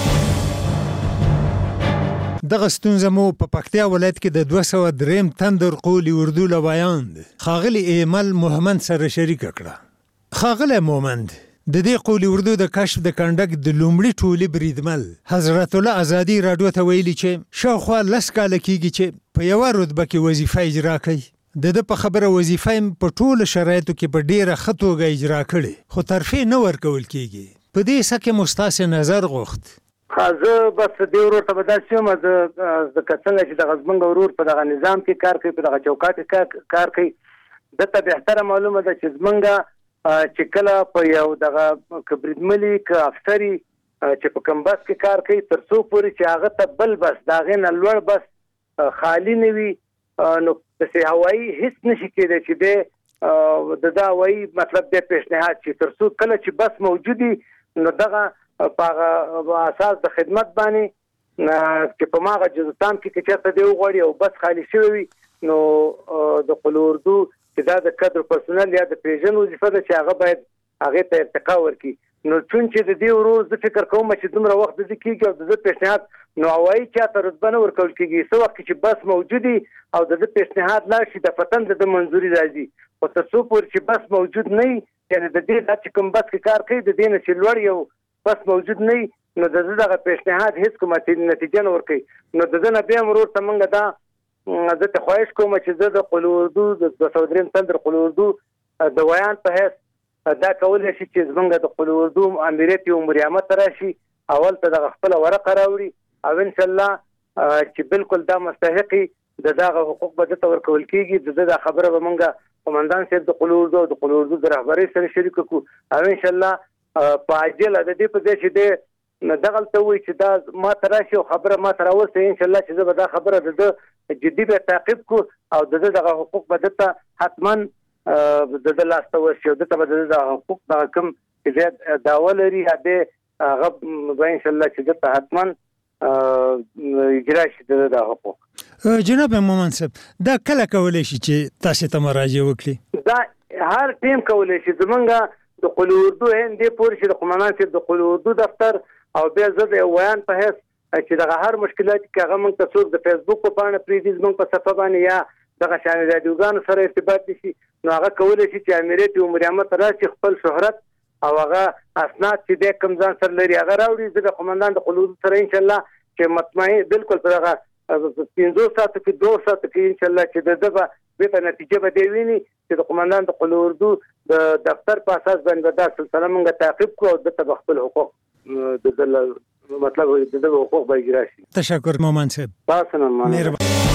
دغه ستونزه مو په پکتیا ولایت کې د 203 تندر قولي اردو لوایان ښاغلي ایمل محمد سره شریکه کړه. ښاغلی محمد، د دې قولي اردو د کشف د کنډک د لومړي ټولي بریدمل حضرت الله ازادي راډیو ته ویلي چې شاوخوا 10 کاله کېږي چې په یوه رتبه کې وظیفه اجرا کوي. د په خبره وظیفه په ټولو شرایطو کې په ډیره ښه توګه اجرا کړې، خو ترفیع نه ورکول کېږي. په دې څه کې مو ستاسې نظر غوښت؟ زه بس دې ورور ته به داسې یم د که څنګه چې دغه زمونږ ورور په دغه نظام کې کار کوي، په دغه چوکاټ کې کار کوي، دته بهتره معلومه ده چې زمونږ چې کله په یو دغه که بریدملي که افسري چې په کوم بس کې کار کوي تر څو پورې چې هغه ته بل بس د هغې نه لوړ بس خالي نه وي نو پسې هوایي هېڅ نشي کېدی چې دی د دا هوایي مطلب دی پیشنهاد شي تر څو کله چې بس موجود وي نو دغه په هغه اساس د خدمت باندې چې په ماغه جزستان کې که چېرته دی وغواړي او بس خالي شوی وي نو د قول اردو چې دا د کادر پرسونل یا د پیژن وظیفه ده چې هغه باید هغې ته ارتقا ورکړي. نو چون چې د دې ورور زه فکر کوم چې دومره وخت د کېږي او د ده پیشنهاد نو هوایي چاته رتبه نه ورکول کېږي. څه وخت چې بس موجود وي او د ده پیشنهاد لاړ شي د فتن د ده منظوري راځي، خو تر څو پورې چې بس موجود نه وي یعنې د دې دا چې کوم بس کې کار کوي د دې نه چې لوړ یو بس موجود نه وي نو د ده دغه پیشنهاد هېڅ کومه نتیجه نه ورکوي. نو د ده نه بیا هم ورور ته موږ دا زه ته خواهش کوم چې زه د قول اردو د 203 تندر قول اردو د ویان په حیث دا کولی شي چې زمونږ د قول اردو امریت یو مریامت راشي، اول ته دغه خپله ورقه راوړي او انشاءالله چې بالکل دا مستحقي د دغه حقوق به ده ته ورکول کېږي. د ده دا خبره به موږ قمندان صاحب د قول اردو او د قول اردو د رهبرۍ سره شریکه کړو او انشاءالله په عاجله د دې په ځای چې دی دغلته وایي چې دا ما ته راشي او خبره ما ته راوستي انشاءالله چې زه به دا خبره د ده جدي به تعقیب کړو او د ده دغه حقوق به ده ته حتما د ده لاسته ورشي او ده ته به د ده دغه حقوق دغه کوم چې زیات دعوه لري دی هغه به انشاءالله چې ده ته حتما اجرا شي د ده دغه حقوق. جناب محمد صاحب دا کله کولی شي چې تاسې ته مراجعه وکړي؟ دا هر ټیم کولی شي. زمونږ د قول اردو دې پورې چې د قمندان صاحب د قول اردو دفتر او بیا زه د ویان په حیث چې دغه هر مشکلات کې هغه موږ ته څوک د فیسبوک په پاڼه پرېږدي زموږ په صفحه باندې یا دغه شانې راډیوګانو سره ارتباط نشي نو هغه کولی شي چې امیریت یو مریامت راشي خپل شهرت او هغه اسناد چې دی کوم ځان سره لري هغه راوړي. زه د قمندان د قول اردو سره انشاءالله چې مطمئن بالکل په دغه 15 ساعتو کې 2 ساعتو کې انشاءالله چې د ده به بیرته نتیجه به دی ویني چې د قمندان د قول اردو د دفتر په اساس باندې به دا سلسله موږ تعقیب کړو او دته به خپل حقوق مطلب د ده حقوق به اجرا شي. تشکر محمد صاحب. تاسو نه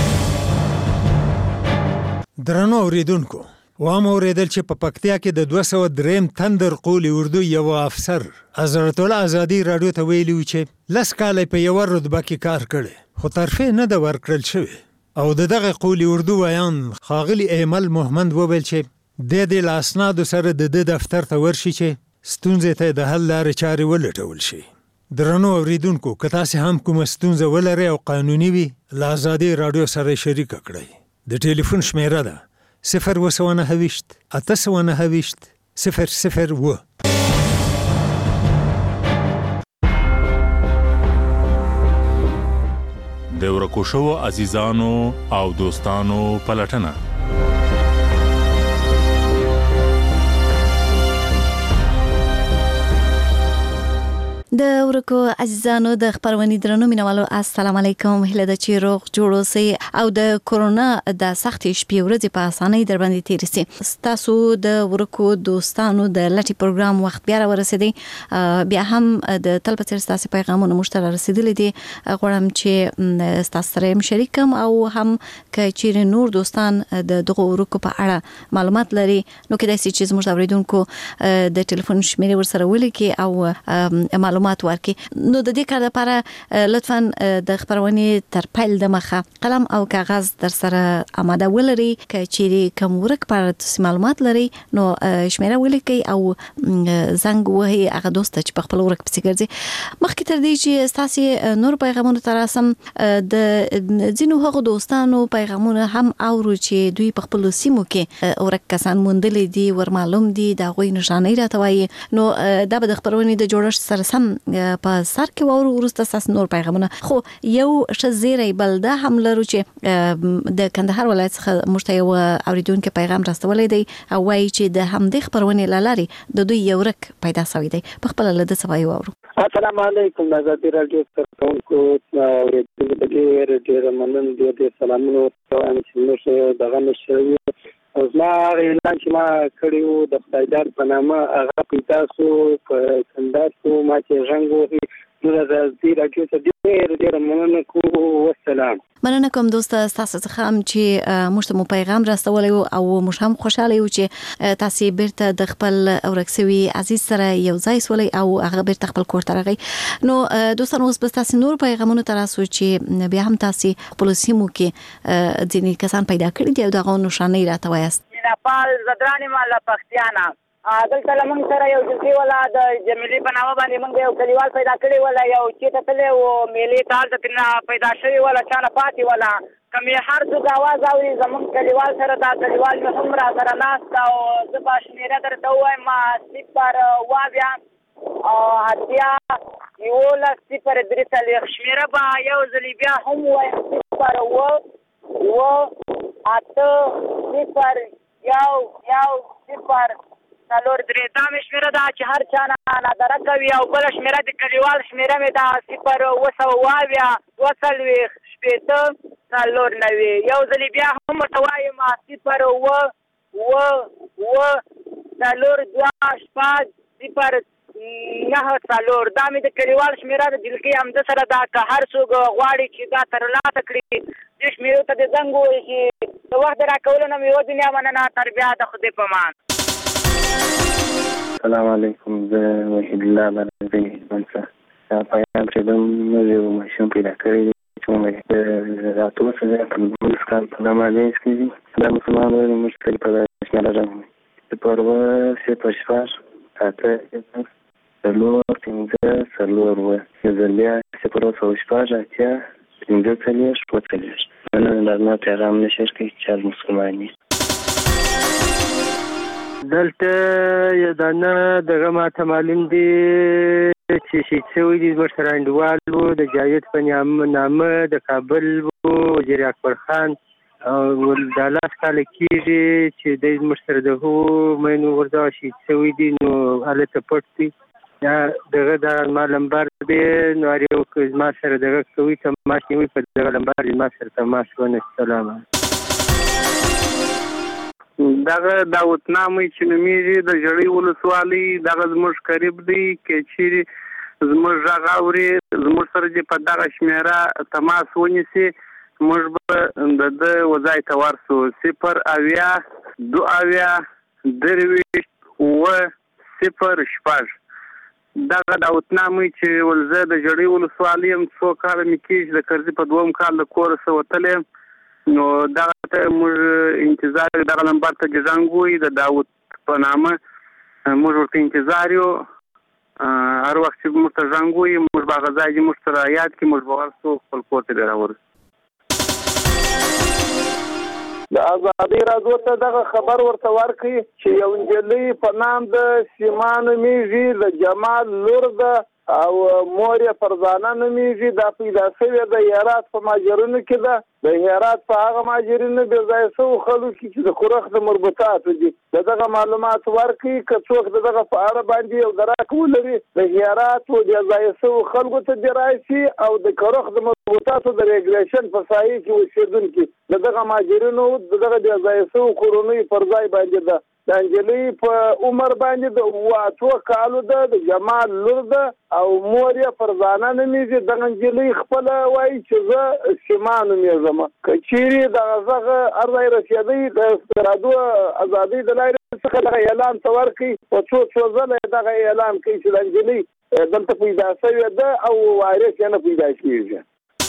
درنو اوریدونکو وام اوریدل چې په پکتیا کې د 203 تندر قولي اردو یو افسر حضرت الله ازادي راډیو ته ویلي چې 10 کاله په یو رتبه کې کار کړي خو ترفیع نه ده ورکړل شوې. او دغه قولی اردو ویان ښاغلي ایمل محمد وویل چې د دې له اسنادو سره د دفتر ته ورشي چې ستونزې ته د حل لارې چارې ولټول شي. درنو اوریدونکو، که تاسې هم کومه ستونزه ولرئ او قانوني وي، له ازادي راډیو سره شریکه کړئ. د ټلیفون شمیره ده 029 829 002. د ورکو شوو عزیزانو او دوستانو پلټنه. د ورکو عزیزانو د خبرونې درنو مینوالو السلام علیکم. هله د چی روغ جوړ اوسئ او د کورونا د سختې شپې ورځې په اسانۍ در باندې تیر شي. تاسو د ورکو دوستانو د لټي پروګرام وخت بیا ورسېدی. بیا هم د تل په څیر تاسو پیغامونه مشترک رسیدلې دي. غواړم چې تاسو سره شریکم او هم کچیر نور دوستان د دغه ورکو په اړه معلومات لري نو کېدای شي چې زموږ اوریدونکو د ټلیفون شمیرې ورسره ولیکي او معلومات ورکي. نو د دې کار لپاره لطفاً د خبرونې تر پیل د مخه قلم او کاغذ در سره آماده ولري. کچېری کوم ورک پر معلومات لري نو شمیره ولیکي او زنګ وهي هغه دوست چې په خپل ورک پسې ګرځي. مخکې تر دې چې تاسو نور پیغامونه تراسم د ځینو هغو دوستانو پیغامونه هم اورو چې دوی په خپل سیمو کې ورک کسان موندلې دي، ور معلوم دي، دا غوي نشانې راټوي. نو دا به د خبرونې د جوړښت سره سم په سر کې وورو ورسته ساس نور پیغامونه. خو یو شزيري بلده هم لرو چې د کندهار ولایت څخه مشته یو اوریدونکو پیغام راستولې دی او وایي چې د همدې خبرونه لاري د دوی یو رک پیدا شوی دی. په خپل لده سوي وورو. السلام علیکم د ازادي راډیو څخه ډېر مننه دي. سلامونه وایم چې موږ دغه نشوي او زما اعلان چې ما کړیو د خدایدار په نامه هغه پیدا سو په کندهار ما چې ژوند وې نو د ازادي راډیو ته ډېر مننه کوم. والسلام. مننه کوم دوست تاسو څخه هم چې موږ ته پیغام راستولی او موږ هم خوشاله یو چې تاسو بیرته د خپل اورکسوي عزیز سره یو ځای سولې او هغه بیرته خپل کور ته راغی. نو دوستانو اوس بس تاسو نور پیغامونه تراسو چې بیا هم تاسو خپل سیمو کې ځینې کسان پیدا کړي دي او دغه نشانې راټوایست. نپال زدرانی مالا پختیانا دلته لمن سره یو جزي ولا د جمیلی په نامه باندې موږ یو کلیوال پیدا کړی ولا یو چې ته تلې و میلې تال ته پیدا شوی ولا چانه پاتې ولا کمې هر څه आवाज اوري زمون کلیوال سره دا کلیوال مې هم را سره ناست او زه باشنیره درته وایم صفر وابیا او هتیا یو لا صفر درې تلې شمیره با یو ځلې بیا هم وایم صفر و اته صفر یو صفر څلور درې دا مې شمیره ده چې هر چا نه نظره کوي او بله شمیره د کلیوال شمیره مې ده صفر اووه سوه اویا دوه څلوېښت شپېته څلور نوي یو ځلې بیا هم ورته وایم صفر اووه څلور دوه شپږ صفر نهه څلور دا مې د کلیوال شمیره د دلکۍ همده سره ده که هر څوک غواړي چې دا ترلاسه کړي دې شمیرو ته د زنګ ووایي چې د وخت د راکولو نه مې یوه دنیا مننه تر بیا د خدای په امان. السلام علیکم. زه وحید الله بلدی منصه پیغام چې کوم یو ماشوم پیدا کړی دی چې موږ راتلو سره په بلس کال په نامه لیس کې دا مسلمان وایي موږ په شمال راغلی پروا صفر شپږ اته څلور پنځه څلور اووه زلیا صفر اووه شپږ اتیا پنځه څلوېښت اووه څلوېښت زما پیغام نشر کوي چې مسلمان دي. دلته یو دانه دغه ماته معلوم دي چې شهید شوي دي زموږ سره انډیوال وو د جاوید په نامه د کابل وو وزیر اکبر خان او دا لاس کاله کېږي چې دی زموږ سره د هغو مینو غورځاو شهید شوي دي نو هلته پټ دي. یا دغه دا ما لمبر دی نو هر یو زما سره دغه کوي تماس نیوي په دغه لمبر زما سره تماس ونه. سلام. دغه داوتنامې چې نومیږي د ژړۍ ولسوالۍ دغه زموږ قریب دی که چیرې زموږ غږ اوري زموږ سره چې په دغه شمیره تماس ونیسي موږ به د ده وځای ته ورسو. صفر اویا دوه اویا درویشت اووه صفر شپږ دغه داوتنامې چې زه د ژړۍ ولسوالۍ یم څو کاله مې کېږي د کرزي په دویم کال د کوره څه وتلی یم نو دغه ته موږ انتظار دغه نمبر ته زنګ ووي د داود په نامه موږ ورته انتظار یو هر وخت چې موږ ته زنګ ووي موږ به هغه ځای چې موږ سره یاد کړي موږ به ورسو خپل کور ته به راورسو. د ازادي راډیو ته دغه خبر ورته ورکړي چې یو نجلۍ په نام د سیما نومیږي د جمال لور ده او مور یې فرزانه نومیږي دا پیدا شوې د هرات په ماجرونو کې ده د هرات په هغه ماجرونو بې ځایه شوو خلکو کې چې د خورخ د مربوطاتو دي دغه معلومات ورکړي که څوک دغه په اړه باندې یو دراک ولري د هرات او د ځایه شوو خلکو ته دې راشي او د خورخ د مربوطاتو د ریګولیشن په سایه کې اوسېدونکي دغه ماجرونو دغه د ځایه شوو کورنیو پر ځای باندې ده د انجلۍ په عمر باندې د 8 کالو ده د جمال لور ده او مور یې فرزانه نومیږي دغه انجلۍ خپله وایي چې زه سیما نومیږم که چیرې دغه هر ځای رسېدی د راډیو ازادۍ د لارې څخه دغه اعلان ته ورکړي په څو ځله دغه اعلان کوي چې د انجلۍ دلته پیدا شوې ده او وارث یې نه پیدا کېږي.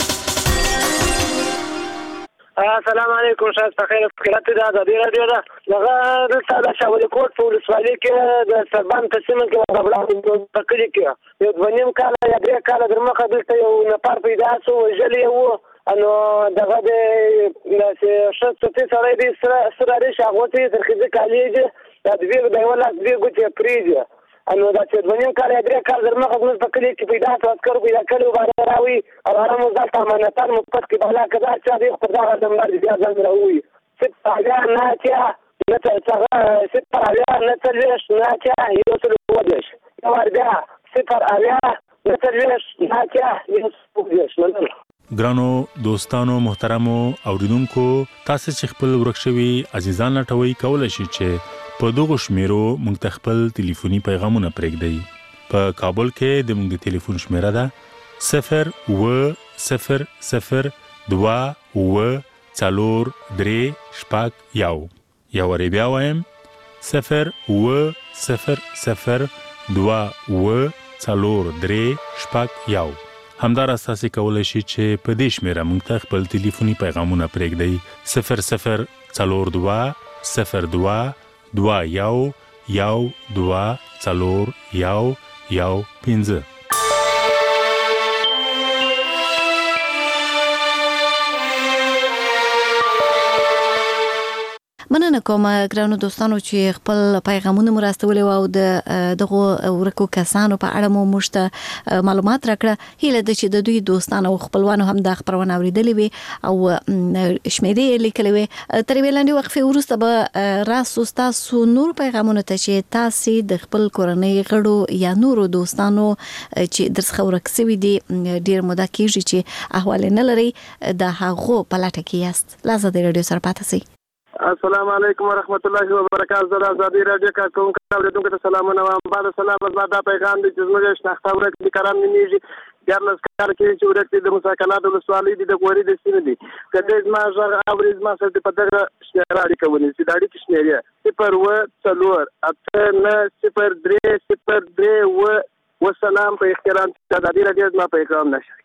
السلام علیکم شاید بخیر خدمت د ازادي راډیو ده دغه دلته د شاولي کوټ په ولسوالۍ کې د سربان په سیمه کې د بلاغ په کلي کې یو 2.5 کاله یا 3 کاله در مخه دلته یو نفر پیدا شو وژلی و نو دغه د شخصي سړی دی سره لري شاغوتي ترخیزي کالیږي دا د یو لاس دی ګوتې پریږي انو دا چې 2.5 کاله یا 3 کاله در مخه زموږ په کلي کې پیدا شو عسکرو پیدا کړي وباره راوي او هغه مو ځان ته امانتان مفت کې بهلا کدار چا دی خو دغه د مړ بیا ځان راوي ست هغه نه چې نه څنګه ست هغه نه تلويش نه چې یو څه ودیش یو وردا ست هغه نه تلويش نه چې یو څه ودیش. ګرانو دوستانو محترمو اوریدونکو تاسو چې خپل ورکشوي عزیزان لټوي کولای شئ چې په دغه شمیرو موږ ته خپل ټلیفوني پیغامونه پرېږدئ. په کابل کې د موږ د ټلیفون شمیره ده 0200042 یا ور بیا وایم 0200042 همدار اساسي کولای شي چې په دې شمیره موږ ته خپل ټلیفوني پیغامونه پرېږدئ 0022122 مننه کوم ګرانو دوستانو چې خپل پیغامونه مو راستولې او دغه ورکو کسانو په اړه مو مشته معلومات راکړه. هیله ده چې د دوی دوستانو او خپلوانو هم د خبرونه اوریدلې وي او شمیرې لیکلې وي. تر ویلاندې وقفه وروسته به راسو تاسو نور پیغامونه ته چې تاسو د خپل کورنۍ غړو یا نورو دوستانو چې درڅخه ورکسوي دي ډیر موده کېږي چې احوال نه لري د هغو په لټه کې یاست. لازم د رادیو سره پاتې شئ. السلام علیکم ورحمت الله وبرکاته. زه ازادي راډیو کارکونکو اوریدونکو ته سلامونه وایم. بعد سلام زما پیغام دي چې زموږ شناخته ورکړي کرام نیږي ګرلس کار کې چې ورکړي د مساکنات ولسوالۍ د غوري د سینې دي کله زما ژغ اوریز ما سره په دغه شناړي کوي چې داړي کې شناړي 0 وسلام په احترام ازادي راډیو زما پیغام نشي.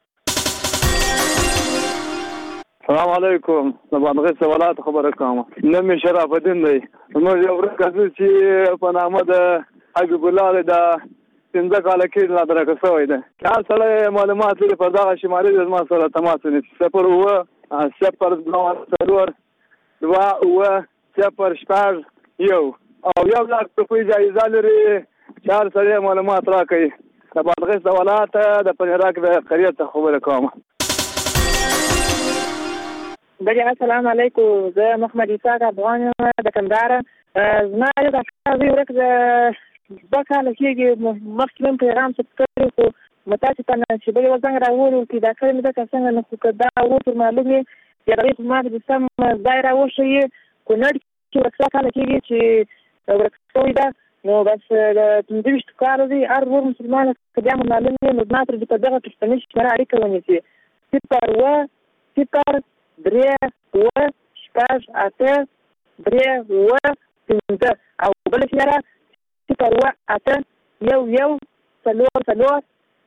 السلام علیکم. زبانغه سوالات خبره کوم. نوم شرف الدین دی. نو یو ورکه چې په نامه د حبیب الله د 15 کال کې لا درکه شوی دی. کله سره معلومات لري په دغه شماري د ما سره تماس نیسي 0 او یو لاک په جایزه لري چار سره معلومات راکړي. زبانغه سوالات د پنیراک د قریه ته خبره کوم. السلام علیکم. زه محمد اسحاق افغان د کندهار. زما د افغاني ورک د بکاله کېږي مخکې پیغام څه کړو متاسف چې بل وزن راوړو چې دا کله مې دا څنګه نو دا و تر معلومه یا د ما د سم ځای راوښي کو نړ چې ورکه کاله کېږي چې ورکوي دا نو بس د 15 کال دی هر ور مسلمان کله معلومه نو ماتر د دغه پښتني شماره اړیکه ونیسي 0 او بل شماره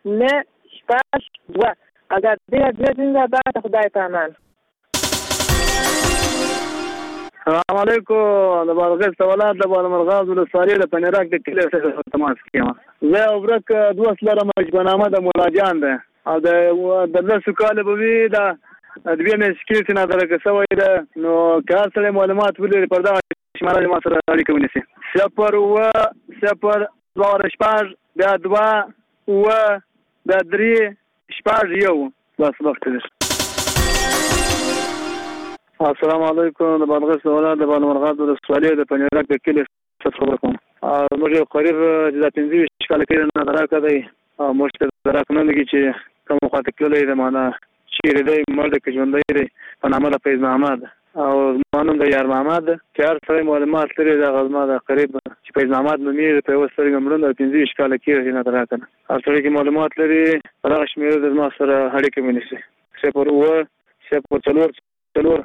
0 اگر دې دې زنده باد خدای پامان. السلام علیکم د بادغیس ولایت د بالامرغاز ولسوالۍ د پنیراک د کلي څخه تماس کوم. زه ورک دوست لرم چې بنامه د مولاجان ده او د لسو کال به وي د دوی مې سکیټ نه درکه سوی ده نو کار سره معلومات ولري پر دا شماره ما سره اړیکه ونیسي 0 بیا 2 بیا 3 1 بس وخت دی. السلام علیکم د بادغیس ولایت د بالامرغاز ولسوالۍ د پنیراک د کلي څخه خبر کوم. موږ قریب د 15 کال کې نه دراکه دی او موږ ته دراک نه لګي چې کوم خاطر کولای دی معنا چیرې دی مرد کې ژوندۍ دی په نامه د فیض محمد او مانوم د یار محمد چې هر څه معلومات لري د غزما د قریب چې فیض محمد نومي په وسره ګمړند 15 کال کې نه دراکه هر څه کې معلومات لري هغه شمیره د ما سره اړیکه ونیسي 0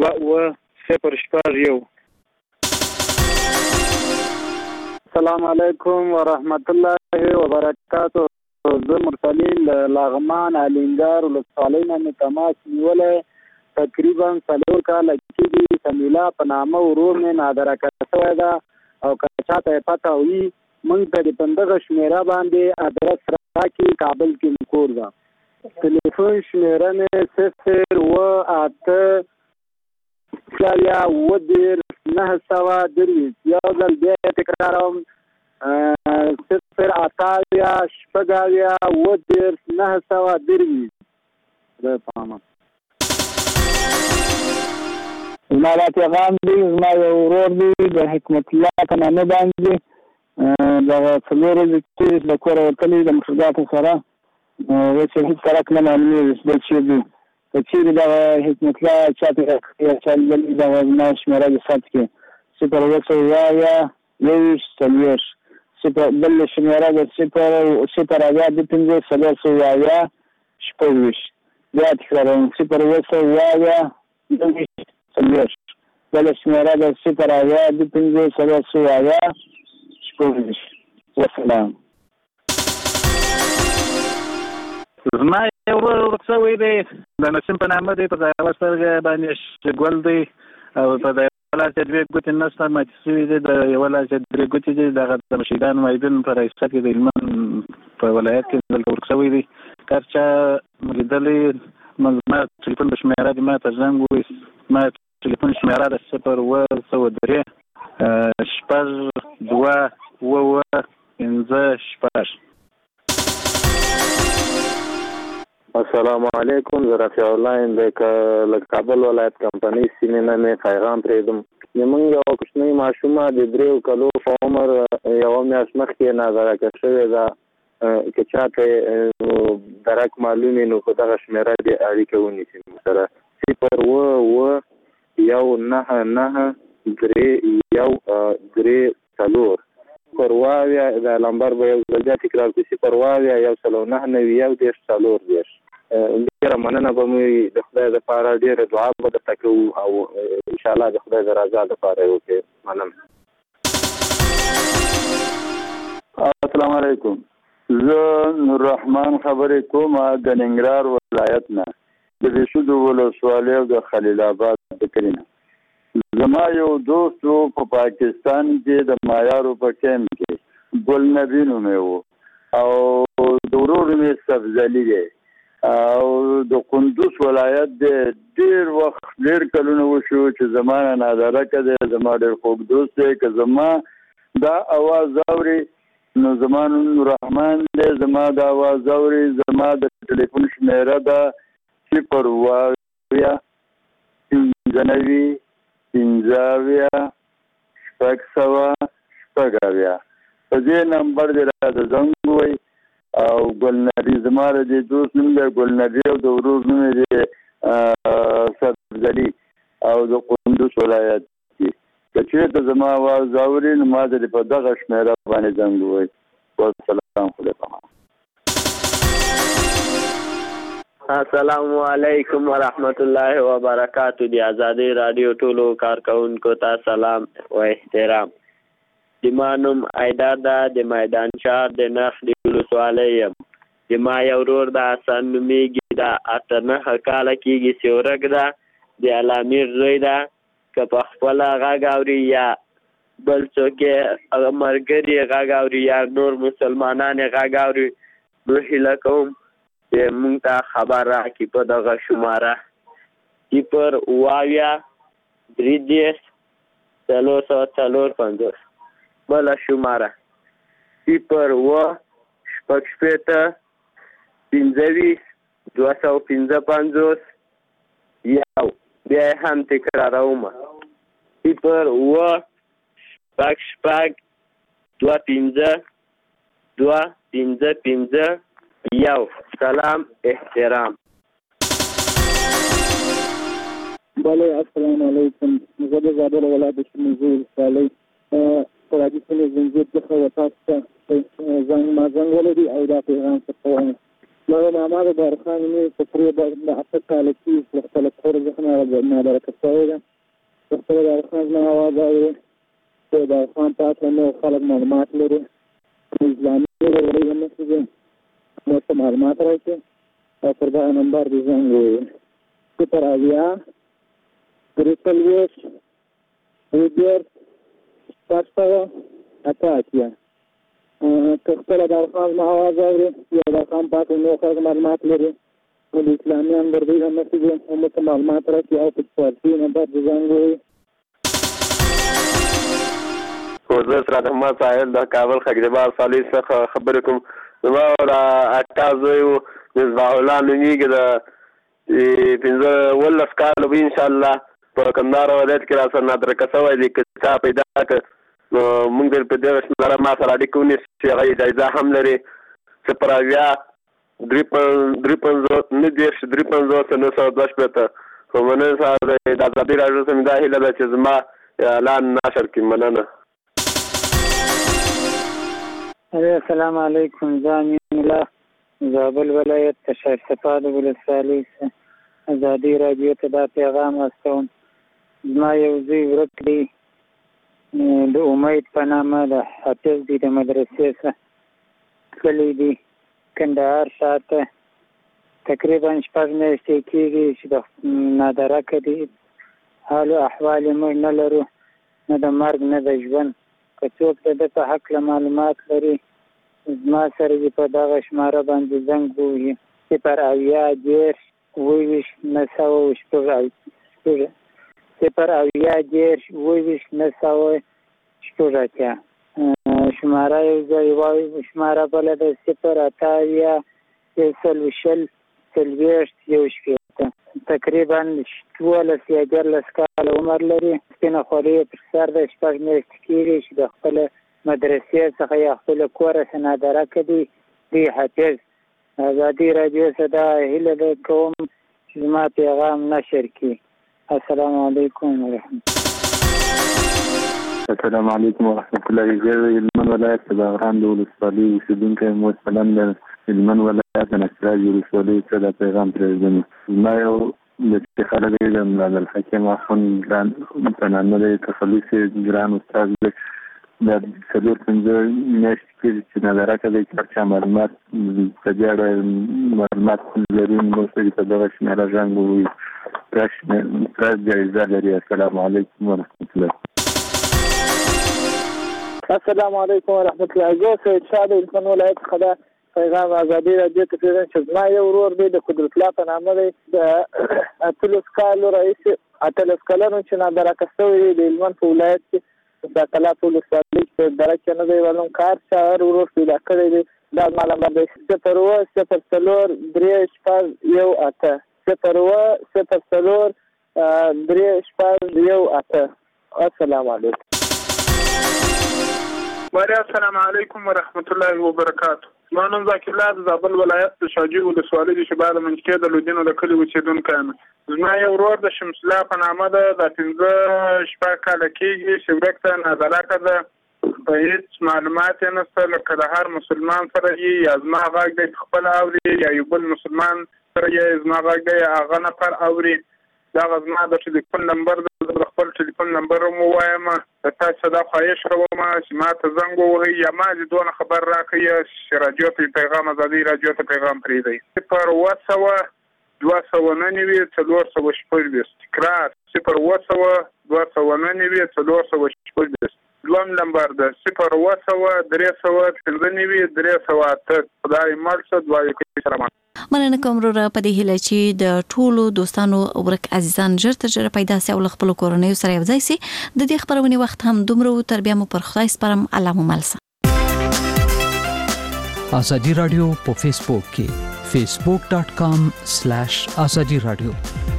السلام علیکم ورحمت الله وبرکاته. زه مرسلین لاغمان علینګار ولسوالۍ نه تماس نیولې تقریبا 4 کال کېږي. سمیلا په نامه ورور مې نادرکه شوی ده او که چاته پته وي موږ ته د پندغه شمیره باندې ادرس راکړي. کابل کې کور ده. ټلیفون شمیره مې 0 کالیا ودیر 930 یو ځل بیا تکراروم 0 اتاویا شپږاویا ودیر 930 د پامه. زما دا پیغام دی زما یو ورور دی د حکمت الله په نامه باندې دغه څلور ورځې چې د کوره وتلي د مفرداتو سره اوس هېڅ سرک نه معلومېږي چې بل څه دي. که چیرې دغه حکمت الله چاته راکړي یا چا لیدلي دغه زما شمېره د ثبت کړي 0 بل شمېره د 0 بیا تکراروم 0 بل شمېره د 0 وسلام. زما یو ورک شوی دی د نسیم په نامه دی په یوه سترګه باندې ګل دی او په یوه لاس یې 2 ګوتې نشته ماتې شوي دی د یوه لاس یې 2 ګوتې دي دغه د مشیدان معیدین په رئیسه کې د هلمند په ولایت کې دلته ورک شوی دی. که هر چا لیدلی زما ټلیفون د شمېره دي ما ته زنګ ووایي. زما ټلیفون شمېره د 0 السلام علیکم. زه رفیع الله یم د کابل ولایت کمپنۍ سیمې نه مې پیغام پرېږدم. زموږ یو کوچنۍ ماشومه د 3 کالو په عمر یوه میاشت مخکې نادرکه شوې ده. که چاته درک معلوم وي نو په دغه شمېره دې اړیکه ونیسي سره 0 پرواویا د لمبر به یو ځل بیا تکرار کړي 0 ډېره مننه به مې د خدای دپاره ډېره دعا به درته کوو او انشاءالله د خدای د رضا دپاره یې وکړې. مننه. السلام علیکم. زه نور رحمان خبرې کوم د ننګرهار ولایت نه د بېشودو ولسوالۍ او د خلیل آباد د کلي نه. زما یو دوست و په پاکستان کې د مایارو په کیمپ کې ګل نبي نومې و او د ورور نوم یې سبزلي دی او د کندوز ولایت دی. ډېر وخت ډېر کلونه وشو چې زما نه نادرکه دی. زما ډېر خوږ دوست دی. که زما دا اواز اوري نو زما نوم نوررحمان دی. زما دا اواز اوري زما د ټلیفون شمېره ده 0 په دې نمبر دې راته زنګ ووایي او ګل نبي زما د دوست نوم دی ګل نبي او د ورور نوم یې دی سبزلي او د کندوز ولایت کې. که چېرته زما اواز اوري نو ما ته په دغه شمېره باندې زنګ ووایي. والسلام علیکم. السلام علیکم ورحمت الله وبرکاته. دی آزادی رادیو ټولو کارکونکو ته سلام و احترام. د ما نوم ایدار ده د میدان شهر د نخ د ولسوالۍ یم. د ما یو ورور د حسن نومیږي د 8 کاله کېږي چې ورک ده. د علامیر زوی ده، که په خپله غږ اوري یا بل څوک یې ملګري یې غږ اوري یا نور مسلمانان یې غږ اوري، نو هیله کوم چې موږ ته خبر راکړي په دغه شماره 0 بله شماره 0 یو بیا یې هم تکراروم 0 یو. سلام احترام. بله السلام علیکم. زه د زابل ولایت شمولزی ولسوالۍ په راډیو سیمې زنځیر څخه تاسو ته زنګ ولري او دا پیغام څه وایم. ما د بارخان مې تقریبا د 8 کاله کې په خپل کور ځخنه نادرکه شوی ده. په خپل بارخان ما आवाज اوري چې بارخان تاسو نو خلک معلومات لري اسلامي لري هم څه معلومات راځي او پر دا نمبر د زنګ وي 0 3 ویډیو تاسو اتاکیا که خپل د خپل مواز اوري یا د خام پاتې نو خلک معلومات لري او د اسلامي انبر دی هم چې هم معلومات راځي او په فارسی نمبر د زنګ وي. زه سره د محمد ساحل د کابل خګدبار صالح څخه خبرې کوم. زما د اکا زوی مصباح الله نومیږي د 15 کالو به انشاءالله په کندهار ولایت کې راسره نادرکه شوی دی. که چا پیدا کړ نو موږ په دغه شماره ما سره اړیکه ونیسي، هغه جایزه هم لري 0 خو مننه سره د ازادي راډیو څخه دا هیله ده چې زما اعلان نشر کړي. مننه. السلام علیکم. زه امین الله زابل ولایت شهرصفا د ولسوالۍ څخه ازادي راډیو ته دا پیغام استوم. زما یو زوی ورک دی د امید په نامه د حافظ دی د مدرسې څخه تللی دی کندهار شاته تقریبا 6 میاشتې کېږي چې د نادرکه دی. حال او احوال یې موږ نه لرو، نه د مرګ نه د ژوند. که څوک د ده په هکله معلومات لري زما سره دې په دغه شماره باندې زنګ ووهي 0 شماره یو ځای وایي، شماره بله ده 0 تقریبا 12 یا 14 کاله عمر لري. سپینه خولۍ یې پر سر ده، 6 میاشتې کېږي چې د خپله مدرسې څخه یا خپله کوره څخه نادرکه دی حافظ. ازادي راډیو څخه دا هیله ده کوم چې زما پیغام نشر کړي. السلام علیکم ورحمت السلام علیکم ورحمت الله. زه د هلمند ولایت د باغران د ولسوالۍ اوسېدونکی یم. مثلا د هلمند ولایت د نصرات ولسوالۍ څخه دا پیغام پرېږدم. زما یو د چې خلک یې د ملا الحکیم اخوند ګران په نامه دی تخلص یې ګران استاد دی. دا 4-5 میاشتې کېږي چې نادرکه دی. که چا معلومات په دې اړه معلومات لري نو سړي په دغه شمېره زنګ ووهي. پراس جایزه لري. السلام علیکم ورحمت الله. السلام علیکم ورحمت الله. زه سید شاه د هلمند ولایت څخه دا پیغام ازادي راډیو ته پرېږدم چې زما یو ورور دی د قدرت الله په نامه دی. د 18 کالو راهیسې 18 کلنو چې نادرکه شوی دی د هلمند په ولایت کې د کلات ولسوالۍ کې په دره کې نه دی معلوم کار چې هر ورور پیدا کړی دی. دا معلومات دی 0 السلام علیکم. السلام علیکم ورحمت الله وبرکاته. زما نوم ذاکر الله د زابل ولایت د شاجوی ولسوالۍ د شبال منځکۍ د لودینو د کلي اوسېدونکی یم. زما یو ورور د شمس الله په نامه ده. د 15 کاله کېږي چې ورک ته نادرکه ده. په هېڅ معلومات یې نشته، لکه د هر مسلمان سره یې یا زما غږ دی خپله اوري یا یو بل مسلمان سره یې زما غږ دی هغه نفر اوري. دغه زما د ټلیفون نمبر د خپل ټلیفون نمبر هم ووایم. د تاسو دا خواهش کوم چې ما ته زنګ ووهئ یا ما دې دونه خبر راکړئ چې راډیو ته پیغام ازادي راډیو ته پیغام پرېږدئ. 0 299 416 تکرار 0 299 416. دوم نمبر ده 0 395 308. خدای مرسد وایو کې سره مننه کوم را په دې هیله چې د ټولو دوستانو ورک عزیزان ژر تر ژره پیدا سي او خپل کورنۍ سره یو ځای سي. د دې خبرونه وخت هم دومره تر بیا مو پر خدای سپارم. الله مو مل سه. آزادی رادیو په فیسبوک کې facebook.com/azadi radio